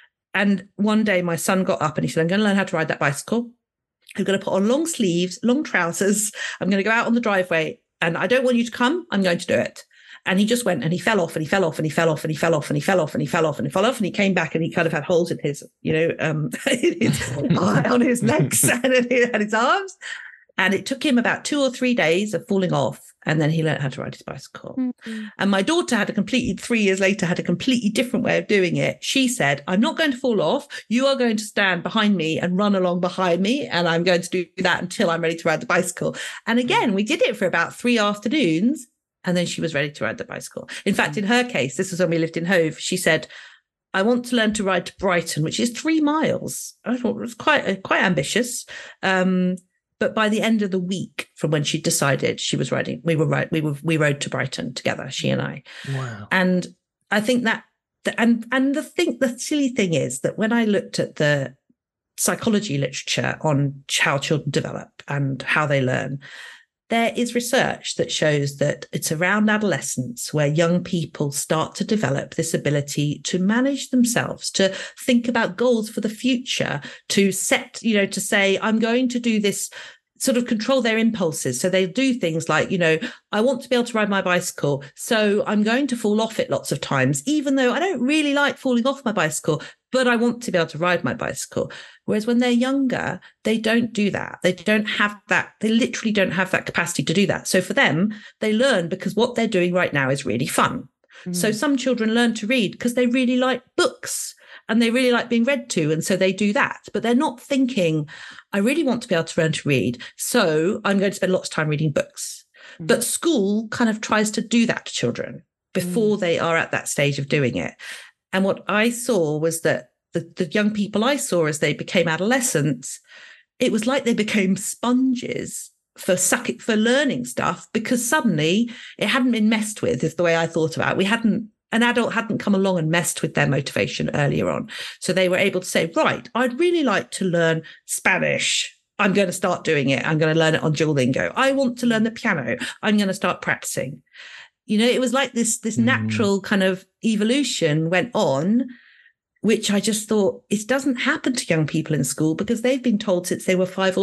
And one day my son got up and he said, I'm going to learn how to ride that bicycle. I'm going to put on long sleeves, long trousers. I'm going to go out on the driveway and I don't want you to come. I'm going to do it. And he just went and he fell off and he fell off and he fell off and he fell off and he fell off and he fell off and he fell off and he came back and he kind of had holes in his, you know, um, his, on his legs and in his arms. And it took him about two or three days of falling off. And then he learned how to ride his bicycle. Mm-hmm. And my daughter had a completely, three years later, had a completely different way of doing it. She said, I'm not going to fall off. You are going to stand behind me and run along behind me. And I'm going to do that until I'm ready to ride the bicycle. And again, we did it for about three afternoons. And then she was ready to ride the bicycle. In fact, in her case, this was when we lived in Hove. She said, I want to learn to ride to Brighton, which is three miles. I thought it was quite, uh, quite ambitious. Um, But by the end of the week from when she decided she was riding, we were right, we were we rode to Brighton together, she and I. Wow. And I think that, the, and and the thing, the silly thing is that when I looked at the psychology literature on how children develop and how they learn, there is research that shows that it's around adolescence where young people start to develop this ability to manage themselves, to think about goals for the future, to set, you know, to say, I'm going to do this, sort of control their impulses. So they do things like, you know, I want to be able to ride my bicycle, so I'm going to fall off it lots of times, even though I don't really like falling off my bicycle, but I want to be able to ride my bicycle. Whereas when they're younger, they don't do that. They don't have that. They literally don't have that capacity to do that. So for them, they learn because what they're doing right now is really fun. Mm. So some children learn to read because they really like books and they really like being read to. And so they do that, but they're not thinking, I really want to be able to learn to read, so I'm going to spend lots of time reading books. Mm. But school kind of tries to do that to children before mm. they are at that stage of doing it. And what I saw was that the, the young people I saw as they became adolescents, it was like they became sponges for sucking, for learning stuff, because suddenly it hadn't been messed with, is the way I thought about it. We hadn't, an adult hadn't come along and messed with their motivation earlier on. So they were able to say, right, I'd really like to learn Spanish. I'm going to start doing it. I'm going to learn it on Duolingo. I want to learn the piano. I'm going to start practicing. You know, it was like this, this mm. natural kind of evolution went on, which I just thought, it doesn't happen to young people in school because they've been told since they were five or six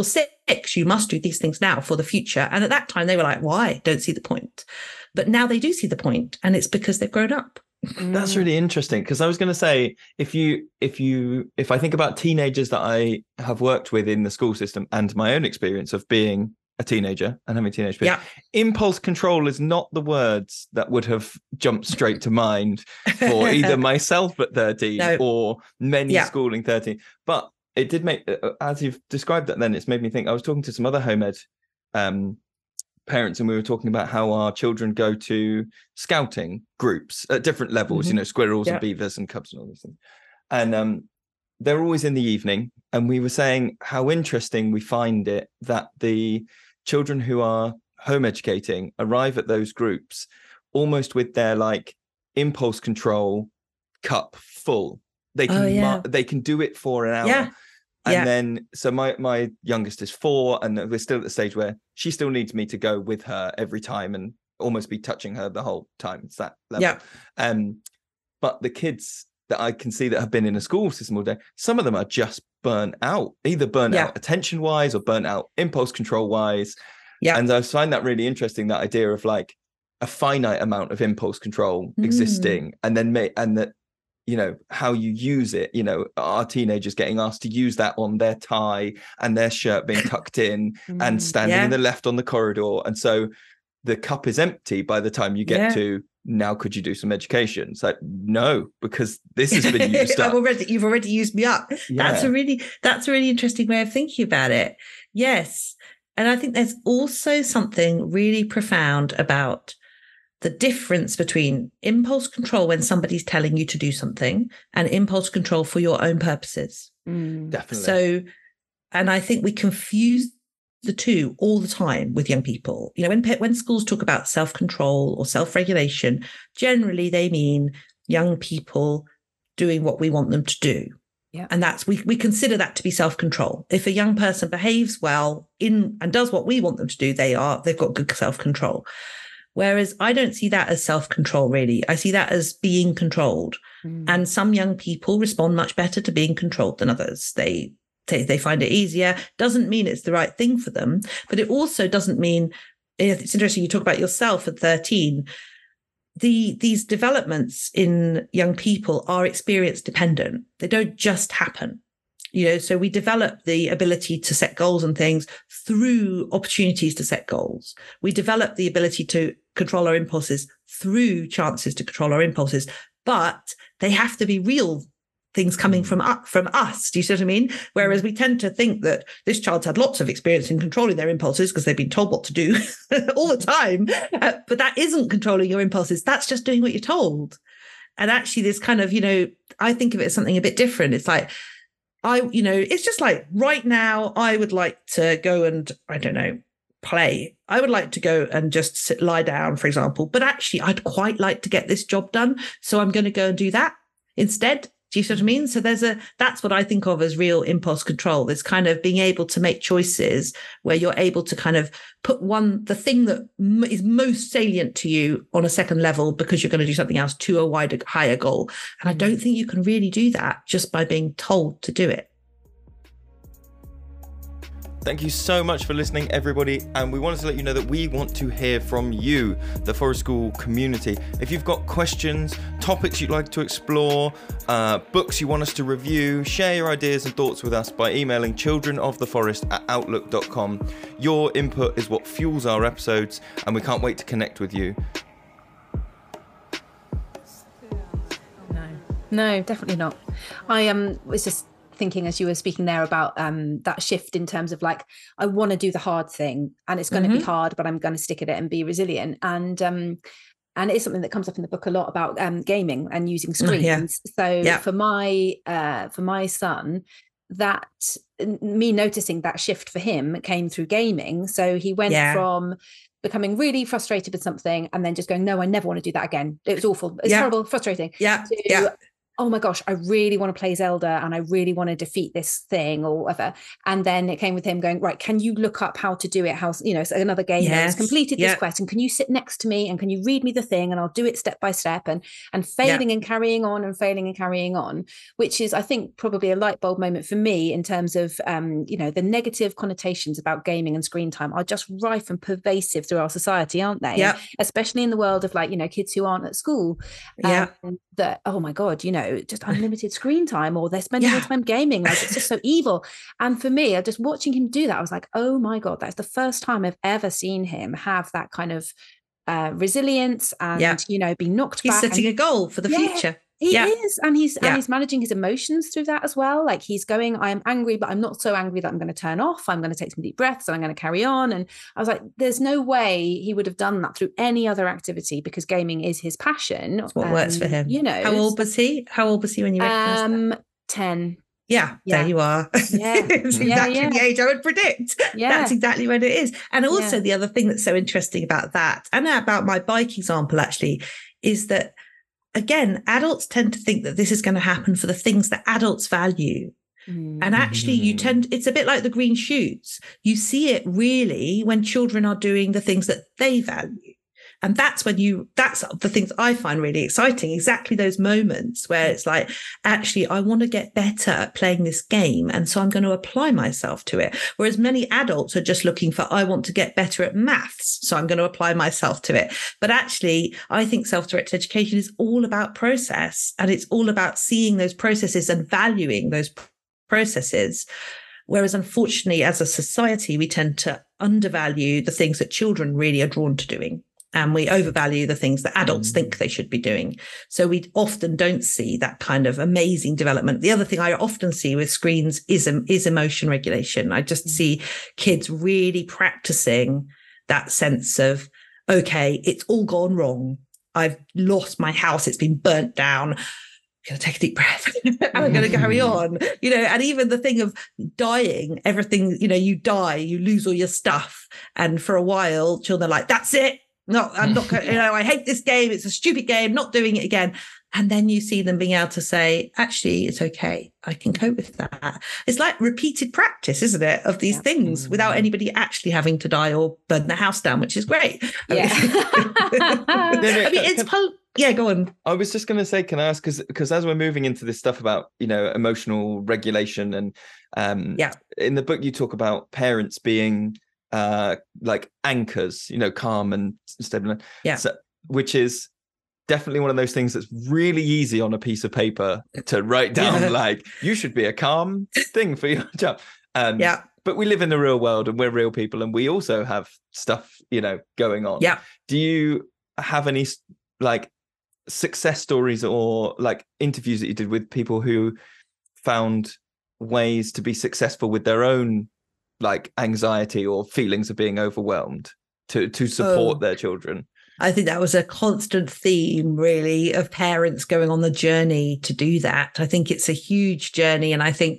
six, you must do these things now for the future. And at that time they were like, why? Don't see the point. But now they do see the point, and it's because they've grown up. That's really interesting, because I was going to say, if you if you if I think about teenagers that I have worked with in the school system and my own experience of being a teenager and having teenage kids, Yeah. impulse control is not the words that would have jumped straight to mind for either myself at thirteen No. or many Yeah. schooling thirteen. But it did make, as you've described that, then it's made me think. I was talking to some other home ed um, parents, and we were talking about how our children go to scouting groups at different levels, Mhm. you know, squirrels Yeah. and beavers and cubs and all these things. And um, they're always in the evening. And we were saying how interesting we find it that the children who are home educating arrive at those groups almost with their like impulse control cup full. They can Oh, yeah. mu- they can do it for an hour. Yeah. And Yeah. then, so my my youngest is four, and we're still at the stage where she still needs me to go with her every time and almost be touching her the whole time. It's that level. Yeah. Um, but the kids that I can see that have been in a school system all day, some of them are just burnt out, either burnt Yeah. out attention wise or burnt out impulse control wise. Yeah. And I find that really interesting, that idea of like a finite amount of impulse control Mm. existing, and then may, and that, you know, how you use it, you know, our teenagers getting asked to use that on their tie and their shirt being tucked in and standing Yeah. in the left on the corridor. And so the cup is empty by the time you get Yeah. to, now could you do some education? It's like, no, because this has been used I've up. already, you've already used me up. That's Yeah. a really, that's a really interesting way of thinking about it. Yes. And I think there's also something really profound about the difference between impulse control when somebody's telling you to do something and impulse control for your own purposes. Mm. Definitely. So, and I think we confuse the two all the time with young people. You know, when pe- when schools talk about self-control or self-regulation, generally they mean young people doing what we want them to do. Yeah. And that's, we we consider that to be self-control. If a young person behaves well in and does what we want them to do, they are, they've got good self-control. Whereas I don't see that as self-control, really. I see that as being controlled. Mm. And some young people respond much better to being controlled than others. They they, they find it easier. Doesn't mean it's the right thing for them, but it also doesn't mean, it's interesting, you talk about yourself at thirteen. The, these developments in young people are experience dependent. They don't just happen. You know, so we develop the ability to set goals and things through opportunities to set goals. We develop the ability to control our impulses through chances to control our impulses, but they have to be real things coming from us, from us. Do you see what I mean? Whereas we tend to think that this child's had lots of experience in controlling their impulses because they've been told what to do all the time. Uh, but that isn't controlling your impulses. That's just doing what you're told. And actually this kind of, you know, I think of it as something a bit different. It's like, I, you know, it's just like right now, I would like to go and, I don't know, play. I would like to go and just sit, lie down, for example. But actually, I'd quite like to get this job done. So I'm going to go and do that instead. Do you see what I mean? So there's a, that's what I think of as real impulse control. This kind of being able to make choices where you're able to kind of put one, the thing that m- is most salient to you on a second level because you're going to do something else to a wider, higher goal. And I don't think you can really do that just by being told to do it. Thank you so much for listening, everybody. And we wanted to let you know that we want to hear from you, the Forest School community. If you've got questions, topics you'd like to explore, uh, books you want us to review, share your ideas and thoughts with us by emailing childrenoftheforest at outlook dot com. Your input is what fuels our episodes, and we can't wait to connect with you. No, no, definitely not. I um was just thinking as you were speaking there about um that shift in terms of like, I want to do the hard thing and it's going to Mhm. be hard, but I'm going to stick at it and be resilient. And um and it's something that comes up in the book a lot about um gaming and using Oh, yeah. screens. So Yeah. for my uh for my son, that me noticing that shift for him came through gaming. So he went Yeah. from becoming really frustrated with something and then just going, no, I never want to do that again. It was awful. It's Yeah. horrible, frustrating. Yeah. To Yeah. oh my gosh, I really want to play Zelda and I really want to defeat this thing or whatever. And then it came with him going, right, can you look up how to do it? How, you know, so another game Yes. has completed Yep. this quest, and can you sit next to me and can you read me the thing and I'll do it step by step, and and failing Yep. and carrying on and failing and carrying on, which is, I think, probably a light bulb moment for me in terms of, um, you know, the negative connotations about gaming and screen time are just rife and pervasive through our society, aren't they? Yep. And especially in the world of, like, you know, kids who aren't at school. Yeah. Um, that, oh my God, you know, just unlimited screen time, or they're spending Yeah. all time gaming. Like, it's just so evil. And for me, I just watching him do that, I was like, oh my God, that's the first time I've ever seen him have that kind of uh, resilience and, Yeah. you know, be knocked He's back. setting and, a goal for the Yeah. future. He Yeah. is, and he's Yeah. and he's managing his emotions through that as well. Like, he's going, I am angry, but I'm not so angry that I'm going to turn off. I'm going to take some deep breaths and I'm going to carry on. And I was like, there's no way he would have done that through any other activity, because gaming is his passion. It's what works for Um, him. You know, How old was he? How old was he when you recognised that? um, ten. Yeah, Yeah. there you are. Yeah. It's Yeah, exactly yeah. the age I would predict. Yeah. That's exactly what it is. And also Yeah. the other thing that's so interesting about that, and about my bike example actually, is that, again, adults tend to think that this is going to happen for the things that adults value. Mm. And actually you tend, it's a bit like the green shoots. You see it really when children are doing the things that they value. And that's when you, that's the things I find really exciting, exactly those moments where it's like, actually, I want to get better at playing this game. And so I'm going to apply myself to it. Whereas many adults are just looking for, I want to get better at maths, so I'm going to apply myself to it. But actually, I think self-directed education is all about process, and it's all about seeing those processes and valuing those processes. Whereas unfortunately, as a society, we tend to undervalue the things that children really are drawn to doing. And we overvalue the things that adults Mm. think they should be doing. So we often don't see that kind of amazing development. The other thing I often see with screens is, is emotion regulation. I just see kids really practicing that sense of, okay, it's all gone wrong. I've lost my house. It's been burnt down. I'm going to take a deep breath and I'm going to carry on, you know, and even the thing of dying, everything, you know, you die, you lose all your stuff. And for a while, children are like, that's it. No, I'm not going to, you know, I hate this game. It's a stupid game, not doing it again. And then you see them being able to say, actually, it's okay. I can cope with that. It's like repeated practice, isn't it, of these Yeah. things without anybody actually having to die or burn the house down, which is great. I Yeah. mean, I mean, it's, Can- pol- yeah, go on. I was just going to say, can I ask, because because as we're moving into this stuff about, you know, emotional regulation, and um, Yeah. in the book you talk about parents being uh, like anchors, you know, calm and stable, Yeah. so, which is definitely one of those things that's really easy on a piece of paper to write down. Yeah. Like, you should be a calm thing for your job. Um, Yeah. But we live in the real world and we're real people, and we also have stuff, you know, going on. Yeah. Do you have any like success stories or like interviews that you did with people who found ways to be successful with their own like anxiety or feelings of being overwhelmed to to support Oh. their children? I think that was a constant theme, really, of parents going on the journey to do that. I think it's a huge journey. And I think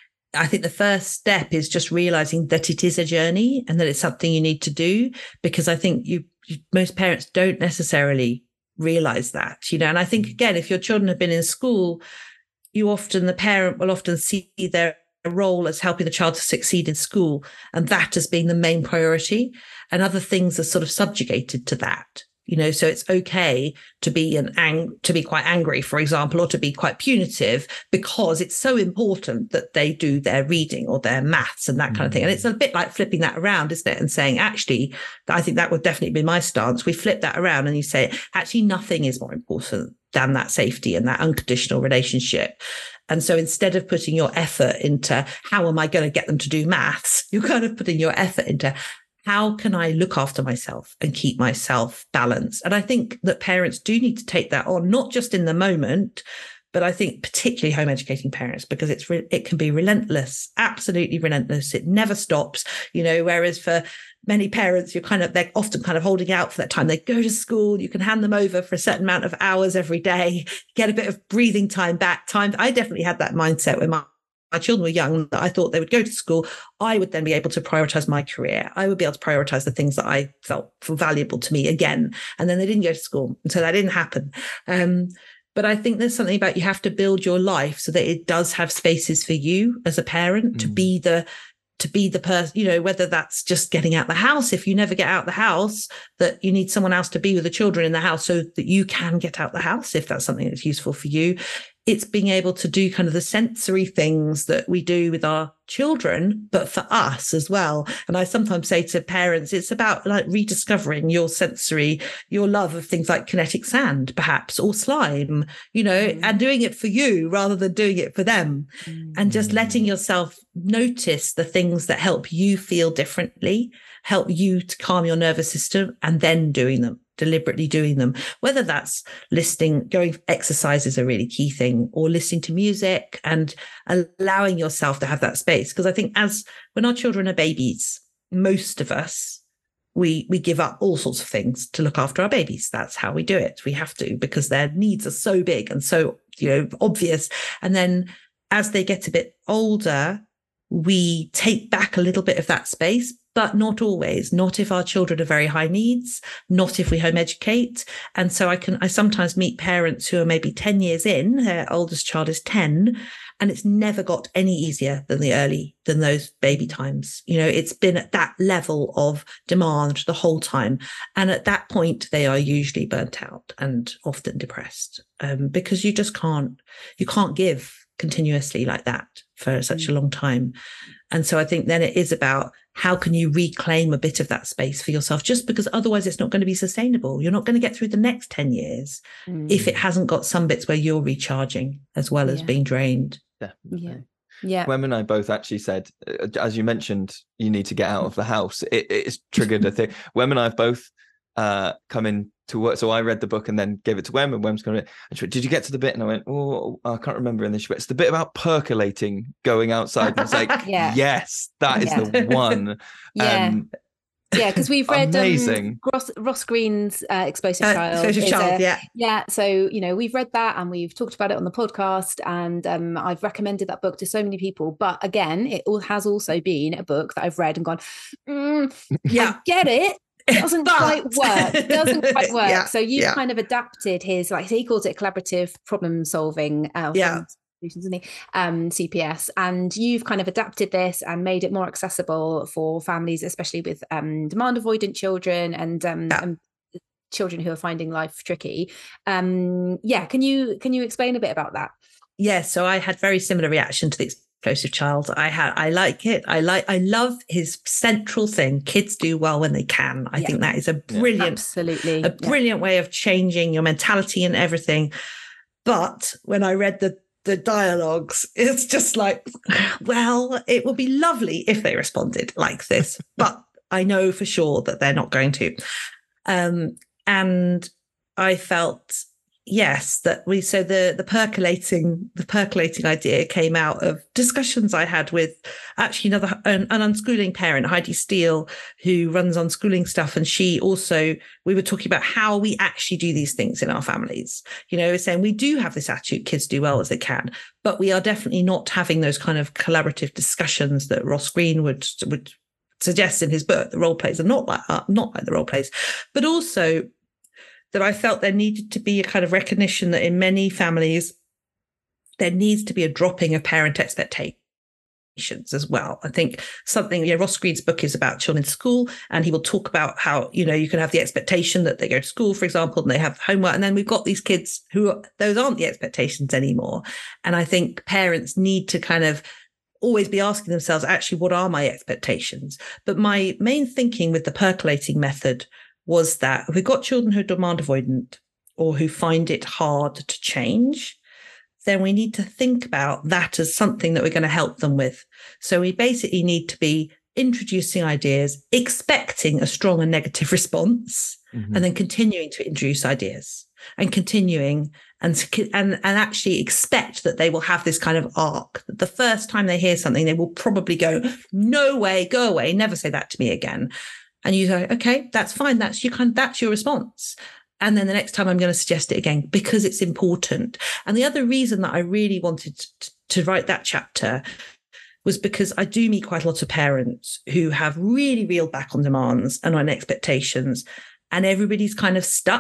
I think the first step is just realizing that it is a journey and that it's something you need to do, because I think you, you most parents don't necessarily realize that, you know. And I think, again, if your children have been in school, you often, the parent will often see their role as helping the child to succeed in school, and that as being the main priority, and other things are sort of subjugated to that, you know. So it's okay to be an ang- to be quite angry, for example, or to be quite punitive, because it's so important that they do their reading or their maths and that kind of thing. And it's a bit like flipping that around, isn't it? And saying, actually, I think that would definitely be my stance. We flip that around and you say, actually, nothing is more important than that safety and that unconditional relationship. And so instead of putting your effort into how am I going to get them to do maths, you're kind of putting your effort into how can I look after myself and keep myself balanced? And I think that parents do need to take that on, not just in the moment, but I think particularly home educating parents, because it's re- it can be relentless, absolutely relentless. It never stops, you know, whereas for many parents, you're kind of, they're often kind of holding out for that time. They go to school, you can hand them over for a certain amount of hours every day, get a bit of breathing time back. Time. I definitely had that mindset when my my children were young, that I thought they would go to school. I would then be able to prioritize my career. I would be able to prioritize the things that I felt were valuable to me again. And then they didn't go to school. And so that didn't happen. Um, But I think there's something about you have to build your life so that it does have spaces for you as a parent mm. to be the to be the person, you know, whether that's just getting out the house. If you never get out the house, that you need someone else to be with the children in the house so that you can get out the house, if that's something that's useful for you. It's being able to do kind of the sensory things that we do with our children, but for us as well. And I sometimes say to parents, it's about like rediscovering your sensory, your love of things like kinetic sand, perhaps, or slime, you know, mm. and doing it for you rather than doing it for them. Mm. And just letting yourself notice the things that help you feel differently, help you to calm your nervous system, and then doing them. Deliberately doing them, whether that's listening, going exercise is a really key thing, or listening to music and allowing yourself to have that space. Because I think as when our children are babies, most of us, we we give up all sorts of things to look after our babies. That's how we do it. We have to, because their needs are so big and so, you know, obvious. And then as they get a bit older, we take back a little bit of that space. But not always, not if our children are very high needs, not if we home educate. And so I can, I sometimes meet parents who are maybe ten years in, their oldest child is ten, and it's never got any easier than the early, than those baby times. You know, it's been at that level of demand the whole time. And at that point, they are usually burnt out and often depressed um, because you just can't, you can't give continuously like that for such a long time. And so I think then it is about how can you reclaim a bit of that space for yourself, just because otherwise it's not going to be sustainable. You're not going to get through the next ten years mm. if it hasn't got some bits where you're recharging as well yeah. as being drained. Definitely. Yeah. Yeah. Wem and I both actually said, as you mentioned, you need to get out of the house. It, it's triggered a thing. Wem and I have both uh, come in to work. So I read the book and then gave it to Wem, and Wem's going to, and she went, did you get to the bit? And I went, oh, I can't remember. And then she went, it's the bit about percolating, going outside. And it's like, yeah. yes, that is yeah. the one. Yeah. Um, yeah, because we've read amazing. Um, Ross, Ross Greene's uh, Explosive uh, Child. Explosive Child, a, yeah. Yeah, so, you know, we've read that and we've talked about it on the podcast, and um, I've recommended that book to so many people. But again, it all has also been a book that I've read and gone, mm, yeah, I get it. It doesn't but... quite work. It doesn't quite work. Yeah, so you've yeah. kind of adapted his, like he calls it collaborative problem solving. Uh, yeah. Solutions, isn't he? Um, C P S, and you've kind of adapted this and made it more accessible for families, especially with um, demand avoidant children and, um, yeah. and children who are finding life tricky. Um, yeah, can you can you explain a bit about that? Yeah, so I had very similar reaction to the Explosive Child. I had, I like it. I like, I love his central thing. Kids do well when they can. I yeah. think that is a brilliant, yeah, absolutely, a brilliant yeah. way of changing your mentality and everything. But when I read the the dialogues, it's just like, well, it would be lovely if they responded like this, but I know for sure that they're not going to. Um, and I felt, yes, that we, so the, the percolating, the percolating idea came out of discussions I had with actually another, an, an unschooling parent, Heidi Steele, who runs unschooling stuff. And she also, we were talking about how we actually do these things in our families, you know, saying we do have this attitude, kids do well as they can, but we are definitely not having those kind of collaborative discussions that Ross Greene would, would suggest in his book. The role plays are not like, uh, not like the role plays, but also that I felt there needed to be a kind of recognition that in many families, there needs to be a dropping of parent expectations as well. I think something, yeah, Ross Greene's book is about children in school, and he will talk about how, you know, you can have the expectation that they go to school, for example, and they have homework. And then we've got these kids who are, those aren't the expectations anymore. And I think parents need to kind of always be asking themselves, actually, what are my expectations? But my main thinking with the percolating method was that if we've got children who are demand avoidant or who find it hard to change, then we need to think about that as something that we're going to help them with. So we basically need to be introducing ideas, expecting a strong and negative response, mm-hmm. and then continuing to introduce ideas and continuing and, and, and actually expect that they will have this kind of arc. That the first time they hear something, they will probably go, no way, go away, never say that to me again. And you go, okay, that's fine. That's your kind, that's your response. And then the next time I'm going to suggest it again because it's important. And the other reason that I really wanted to, to write that chapter was because I do meet quite a lot of parents who have really reeled back on demands and on expectations, and everybody's kind of stuck.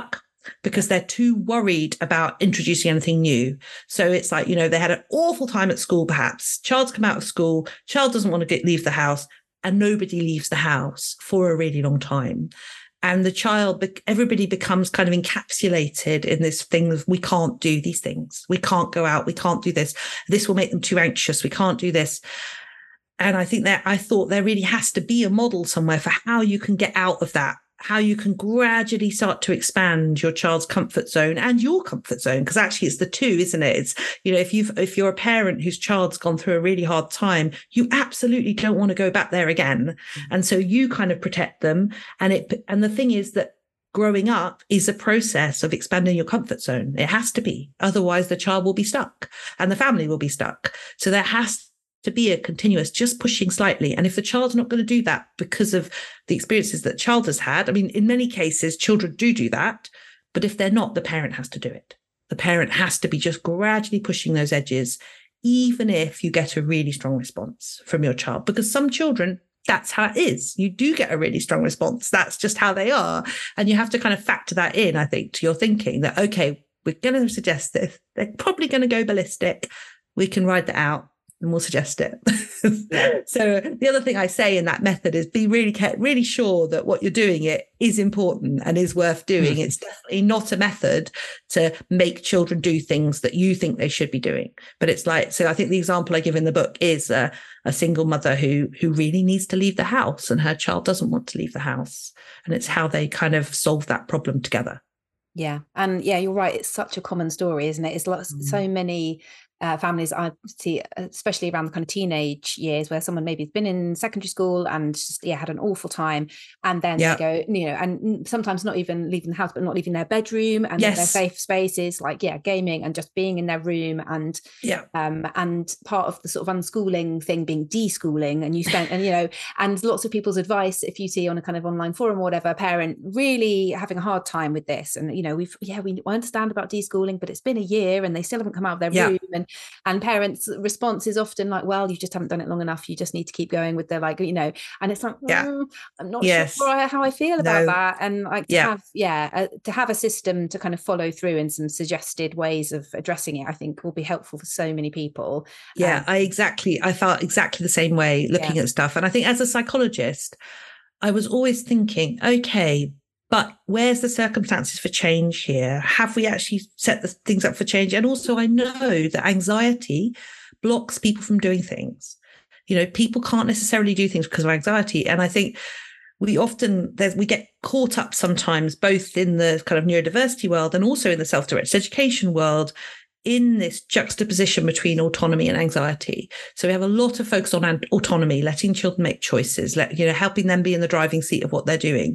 because they're too worried about introducing anything new. So it's like, you know, they had an awful time at school, perhaps. Child's come out of school, child doesn't want to get, leave the house, and nobody leaves the house for a really long time. And the child, everybody becomes kind of encapsulated in this thing of, we can't do these things. We can't go out. We can't do this. This will make them too anxious. We can't do this. And I think that I thought there really has to be a model somewhere for how you can get out of that, how you can gradually start to expand your child's comfort zone and your comfort zone. Because actually it's the two, isn't it? It's, you know, if you've, if you're a parent whose child's gone through a really hard time, you absolutely don't want to go back there again. Mm-hmm. And so you kind of protect them. And it, and the thing is that growing up is a process of expanding your comfort zone. It has to be. Otherwise the child will be stuck and the family will be stuck. So there has to be a continuous, just pushing slightly. And if the child's not going to do that because of the experiences that child has had, I mean, in many cases, children do do that. But if they're not, the parent has to do it. The parent has to be just gradually pushing those edges, even if you get a really strong response from your child, because some children, that's how it is. You do get a really strong response. That's just how they are. And you have to kind of factor that in, I think, to your thinking that, okay, we're going to suggest this. They're probably going to go ballistic. We can ride that out. And we'll suggest it. Yeah. So the other thing I say in that method is be really, really sure that what you're doing it is important and is worth doing. It's definitely not a method to make children do things that you think they should be doing. But it's like, so I think the example I give in the book is a, a single mother who who really needs to leave the house and her child doesn't want to leave the house. And it's how they kind of solve that problem together. Yeah. And yeah, you're right. It's such a common story, isn't it? It's lots, mm. so many Uh, families I see, especially around the kind of teenage years, where someone maybe has been in secondary school and just, yeah, had an awful time, and then yeah. they go, you know, and sometimes not even leaving the house, but not leaving their bedroom and yes. their safe spaces, like yeah, gaming and just being in their room, and yeah, um, and part of the sort of unschooling thing being deschooling, and you spent, and you know, and lots of people's advice, if you see on a kind of online forum or whatever, a parent really having a hard time with this, and you know, we've yeah, we understand about deschooling, but it's been a year and they still haven't come out of their yeah. room, and And parents' response is often like, well, you just haven't done it long enough. You just need to keep going with the, like, you know, and it's like, yeah. mm, I'm not yes. sure how I feel about no. that. And like to yeah. have, yeah, uh, to have a system to kind of follow through in some suggested ways of addressing it, I think will be helpful for so many people. Yeah, um, I exactly, I felt exactly the same way looking yeah. at stuff. And I think as a psychologist, I was always thinking, okay, but where's the circumstances for change here? Have we actually set the things up for change? And also, I know that anxiety blocks people from doing things. You know, people can't necessarily do things because of anxiety. And I think we often, we get caught up sometimes, both in the kind of neurodiversity world and also in the self-directed education world, in this juxtaposition between autonomy and anxiety. So we have a lot of focus on autonomy, letting children make choices, let, you know, helping them be in the driving seat of what they're doing.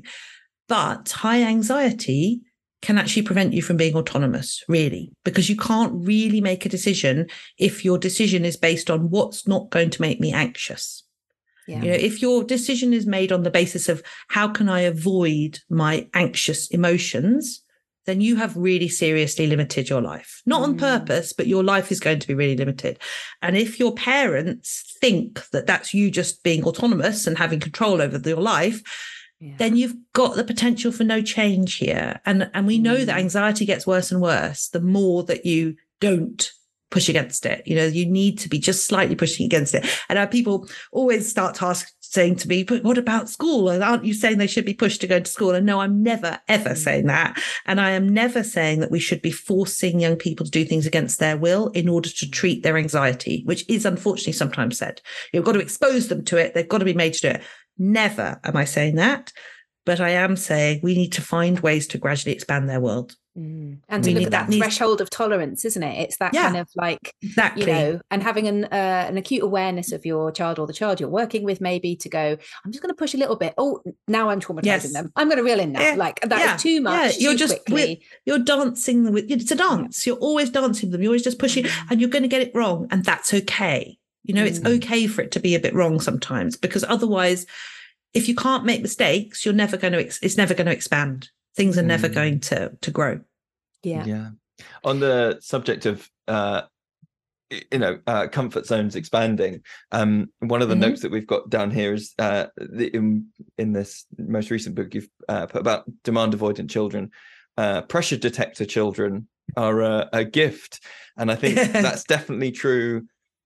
But high anxiety can actually prevent you from being autonomous, really, because you can't really make a decision if your decision is based on what's not going to make me anxious. Yeah. You know, if your decision is made on the basis of how can I avoid my anxious emotions, then you have really seriously limited your life. Not mm. on purpose, but your life is going to be really limited. And if your parents think that that's you just being autonomous and having control over your life, yeah. then you've got the potential for no change here. And, and we know mm. that anxiety gets worse and worse the more that you don't push against it. You know, you need to be just slightly pushing against it. And uh, people always start to ask, saying to me, but what about school? And aren't you saying they should be pushed to go to school? And no, I'm never, ever mm. saying that. And I am never saying that we should be forcing young people to do things against their will in order to treat their anxiety, which is unfortunately sometimes said. You've got to expose them to it. They've got to be made to do it. Never am I saying that, but I am saying we need to find ways to gradually expand their world. Mm. And to we look at that, that threshold of tolerance, isn't it? It's that yeah, kind of like, exactly. you know, and having an uh, an acute awareness of your child or the child you're working with, maybe to go, I'm just going to push a little bit. Oh, now I'm traumatizing yes. them. I'm going to reel in now. Yeah. Like that yeah. is too much. Yeah. You're too just quickly. You're dancing with. It's a dance. Yeah. You're always dancing with them. You're always just pushing, mm. and you're going to get it wrong, and that's okay. You know, mm. it's okay for it to be a bit wrong sometimes, because otherwise, if you can't make mistakes, you're never going to. It's never going to expand. Things are mm. never going to to grow. Yeah. Yeah. On the subject of, uh, you know, uh, comfort zones expanding, um, one of the mm-hmm. notes that we've got down here is uh, the, in, in this most recent book you've uh, put about demand avoidant children. uh, pressure detector children are a, a gift. And I think that's definitely true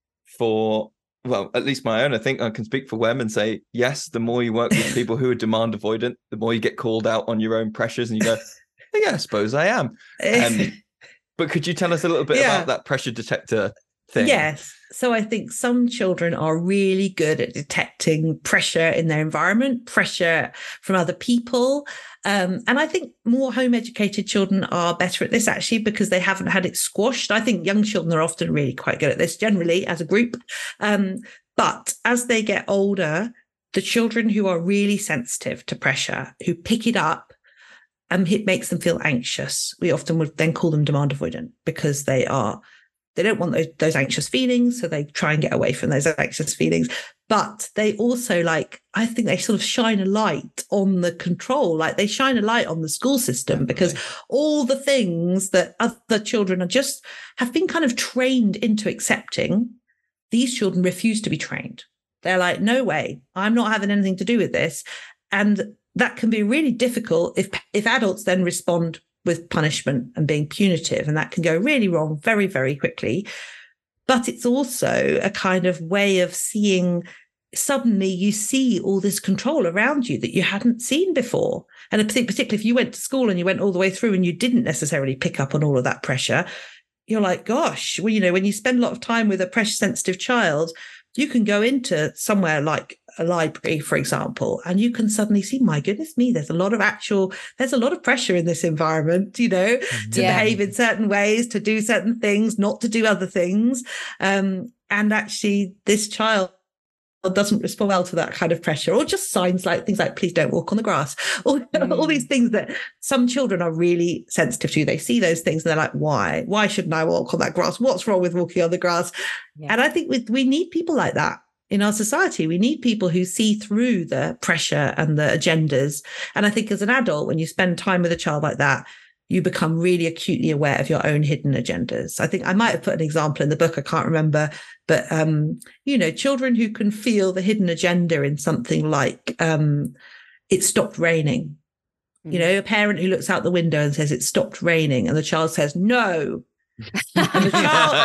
for, well, at least my own. I think I can speak for Wem and say, yes, the more you work with people who are demand avoidant, the more you get called out on your own pressures and you go, yeah, I suppose I am. Um, but could you tell us a little bit yeah. about that pressure detector thing? Yes. So I think some children are really good at detecting pressure in their environment, pressure from other people. Um, and I think more home educated children are better at this actually because they haven't had it squashed. I think young children are often really quite good at this generally as a group. Um, but as they get older, the children who are really sensitive to pressure, who pick it up, and it makes them feel anxious. We often would then call them demand avoidant because they are They don't want those, those anxious feelings, so they try and get away from those anxious feelings. But they also like, I think they sort of shine a light on the control, like they shine a light on the school system because all the things that other children are just have been kind of trained into accepting, these children refuse to be trained. They're like, no way, I'm not having anything to do with this. And that can be really difficult if if adults then respond with punishment and being punitive, and that can go really wrong very, very quickly. But it's also a kind of way of seeing, suddenly you see all this control around you that you hadn't seen before. And I think particularly if you went to school and you went all the way through and you didn't necessarily pick up on all of that pressure, you're like, gosh, well, you know, when you spend a lot of time with a pressure sensitive child, you can go into somewhere like a library, for example, and you can suddenly see, my goodness me, there's a lot of actual, there's a lot of pressure in this environment, you know, to yeah. behave in certain ways, to do certain things, not to do other things. Um, and actually this child doesn't respond well to that kind of pressure, or just signs like things like, please don't walk on the grass, or mm. all these things that some children are really sensitive to. They see those things and they're like, why? Why shouldn't I walk on that grass? What's wrong with walking on the grass? Yeah. And I think we, we need people like that in our society. We need people who see through the pressure and the agendas. And I think as an adult, when you spend time with a child like that, you become really acutely aware of your own hidden agendas. I think I might have put an example in the book, I can't remember, but, um, you know, children who can feel the hidden agenda in something like, um, it stopped raining. Mm. You know, a parent who looks out the window and says, it stopped raining, and the child says, no. and the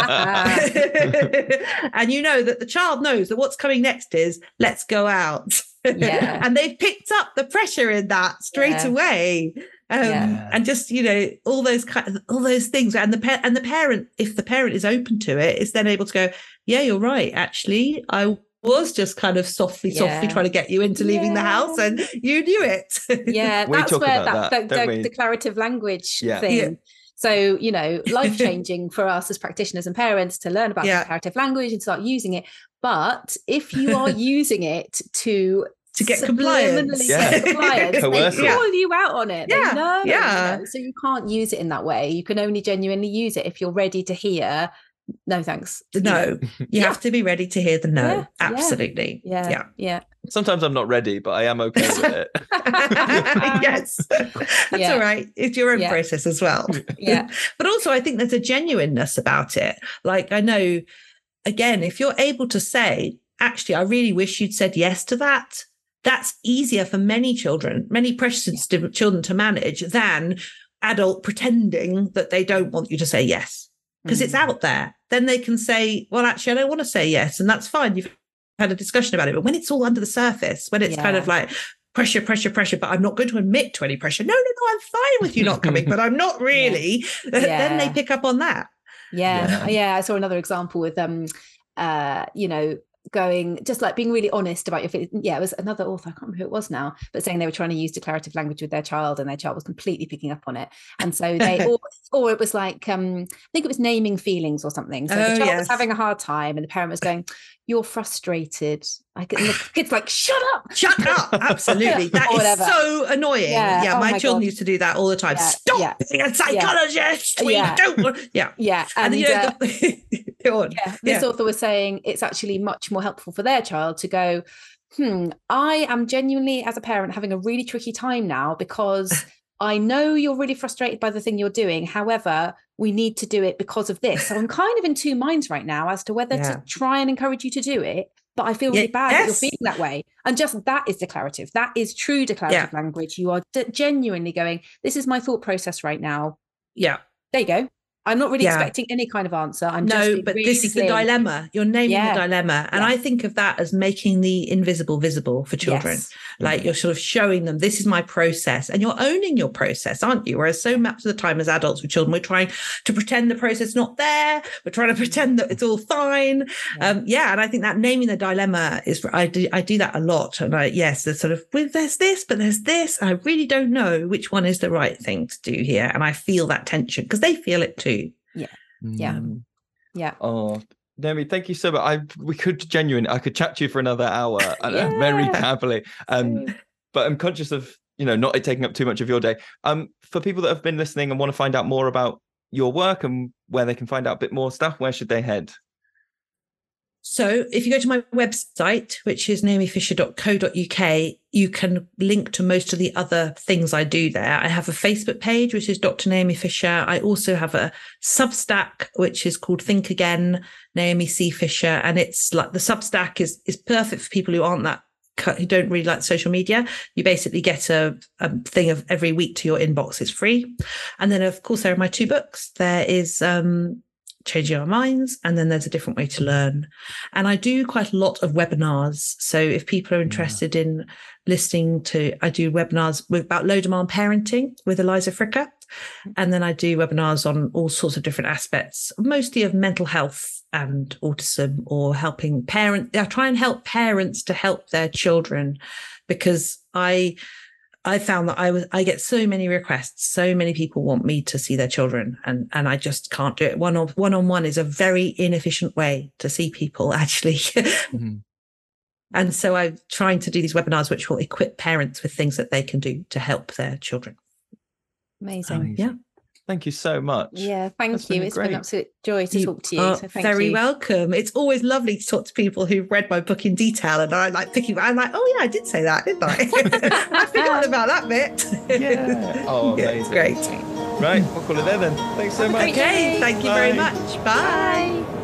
child, and you know that the child knows that what's coming next is, let's go out. Yeah. And they've picked up the pressure in that straight yeah. away. Um, yeah. And just, you know, all those kind of, all those things. And the pa- and the parent, if the parent is open to it, is then able to go, yeah, you're right. Actually, I was just kind of softly, yeah. softly trying to get you into leaving yeah. the house, and you knew it. Yeah, that's where that, that, that the declarative language yeah. thing. Yeah. So, you know, life-changing for us as practitioners and parents to learn about yeah. declarative language and start using it. But if you are using it to to get compliance, yeah. get compliance they call yeah. you out on it. Yeah. They know, yeah. You know, so you can't use it in that way. You can only genuinely use it if you're ready to hear, no thanks. The no. You yeah. have to be ready to hear the no. Yeah. Absolutely. Yeah. yeah. Yeah. Sometimes I'm not ready, but I am okay with it. Yes. That's yeah. all right. It's your own yeah. process as well. Yeah. But also I think there's a genuineness about it. Like I know, again, if you're able to say, actually, I really wish you'd said yes to that, that's easier for many children, many pressure-sensitive yeah. children to manage than adult pretending that they don't want you to say yes, because mm. it's out there. Then they can say, well, actually, I don't want to say yes. And that's fine. You've had a discussion about it. But when it's all under the surface, when it's yeah. kind of like pressure, pressure, pressure, but I'm not going to admit to any pressure. No, no, no, I'm fine with you not coming, but I'm not really. Yeah. Then they pick up on that. Yeah. yeah. Yeah. I saw another example with, um, uh, you know, going just like being really honest about your feelings. Yeah, it was another author, I can't remember who it was now, but saying they were trying to use declarative language with their child and their child was completely picking up on it. And so they or, or it was like um I think it was naming feelings or something. So oh, the child yes. was having a hard time and the parent was going, you're frustrated. Like and the kid's like, shut up. Shut up. Absolutely. That is so annoying. Yeah, yeah oh my, my children God. used to do that all the time. Yeah, Stop yeah. being a psychologist. Yeah. We yeah. don't yeah. Yeah. And, and you know uh, the, go on. Yeah, this yeah. author was saying it's actually much more helpful for their child to go, hmm, I am genuinely, as a parent, having a really tricky time now because I know you're really frustrated by the thing you're doing. However, we need to do it because of this. So I'm kind of in two minds right now as to whether yeah. to try and encourage you to do it but I feel really Ye- bad that you're yes. feeling that way. And just that is declarative. That is true declarative Yeah. language. You are d- genuinely going, this is my thought process right now. Yeah. There you go. I'm not really Yeah. expecting any kind of answer. I'm just No, being but really this is the clear. dilemma. You're naming Yeah. the dilemma. And Yeah. I think of that as making the invisible visible for children. Yes. Like you're sort of showing them, this is my process, and you're owning your process, aren't you? Whereas so much of the time as adults with children, we're trying to pretend the process is not there. We're trying to pretend that it's all fine. Yeah. Um, yeah. And I think that naming the dilemma is, I do, I do that a lot. And I, yes, there's sort of, well, there's this, but there's this. And I really don't know which one is the right thing to do here. And I feel that tension because they feel it too. Yeah. Mm. Yeah. Oh, Naomi, thank you so much. I we could genuinely, I could chat to you for another hour, and Yeah. very happily. Um, Same. but I'm conscious of you know not it taking up too much of your day. Um, for people that have been listening and want to find out more about your work and where they can find out a bit more stuff, where should they head? So if you go to my website, which is naomi fisher dot co dot uk, you can link to most of the other things I do there. I have a Facebook page, which is Doctor Naomi Fisher. I also have a Substack, which is called Think Again, Naomi C. Fisher. And it's like the Substack is, is perfect for people who aren't that, who don't really like social media. You basically get a, a thing of every week to your inbox. It's free. And then, of course, there are my two books. There is, um, Changing Our Minds, and then there's a different way to learn. And I do quite a lot of webinars. So if people are interested yeah. in listening to, I do webinars with, about low demand parenting with Eliza Fricker. And then I do webinars on all sorts of different aspects, mostly of mental health and autism, or helping parents. I try and help parents to help their children, because I I found that I was, I get so many requests. So many people want me to see their children, and, and I just can't do it. One on one on one is a very inefficient way to see people, actually. Mm-hmm. And so I'm trying to do these webinars, which will equip parents with things that they can do to help their children. Amazing. Amazing. Yeah. Thank you so much. Yeah, thank That's you. been It's great. been an absolute joy to you talk to you. Are So thank very you. welcome. It's always lovely to talk to people who've read my book in detail, and I like picking. I'm like, oh yeah, I did say that, didn't I? I forgot about that bit. Yeah. Oh, amazing. Yeah, it's great. Right, we'll call it there then. Thanks so much. Okay, thank you Bye. very much. Bye. Bye.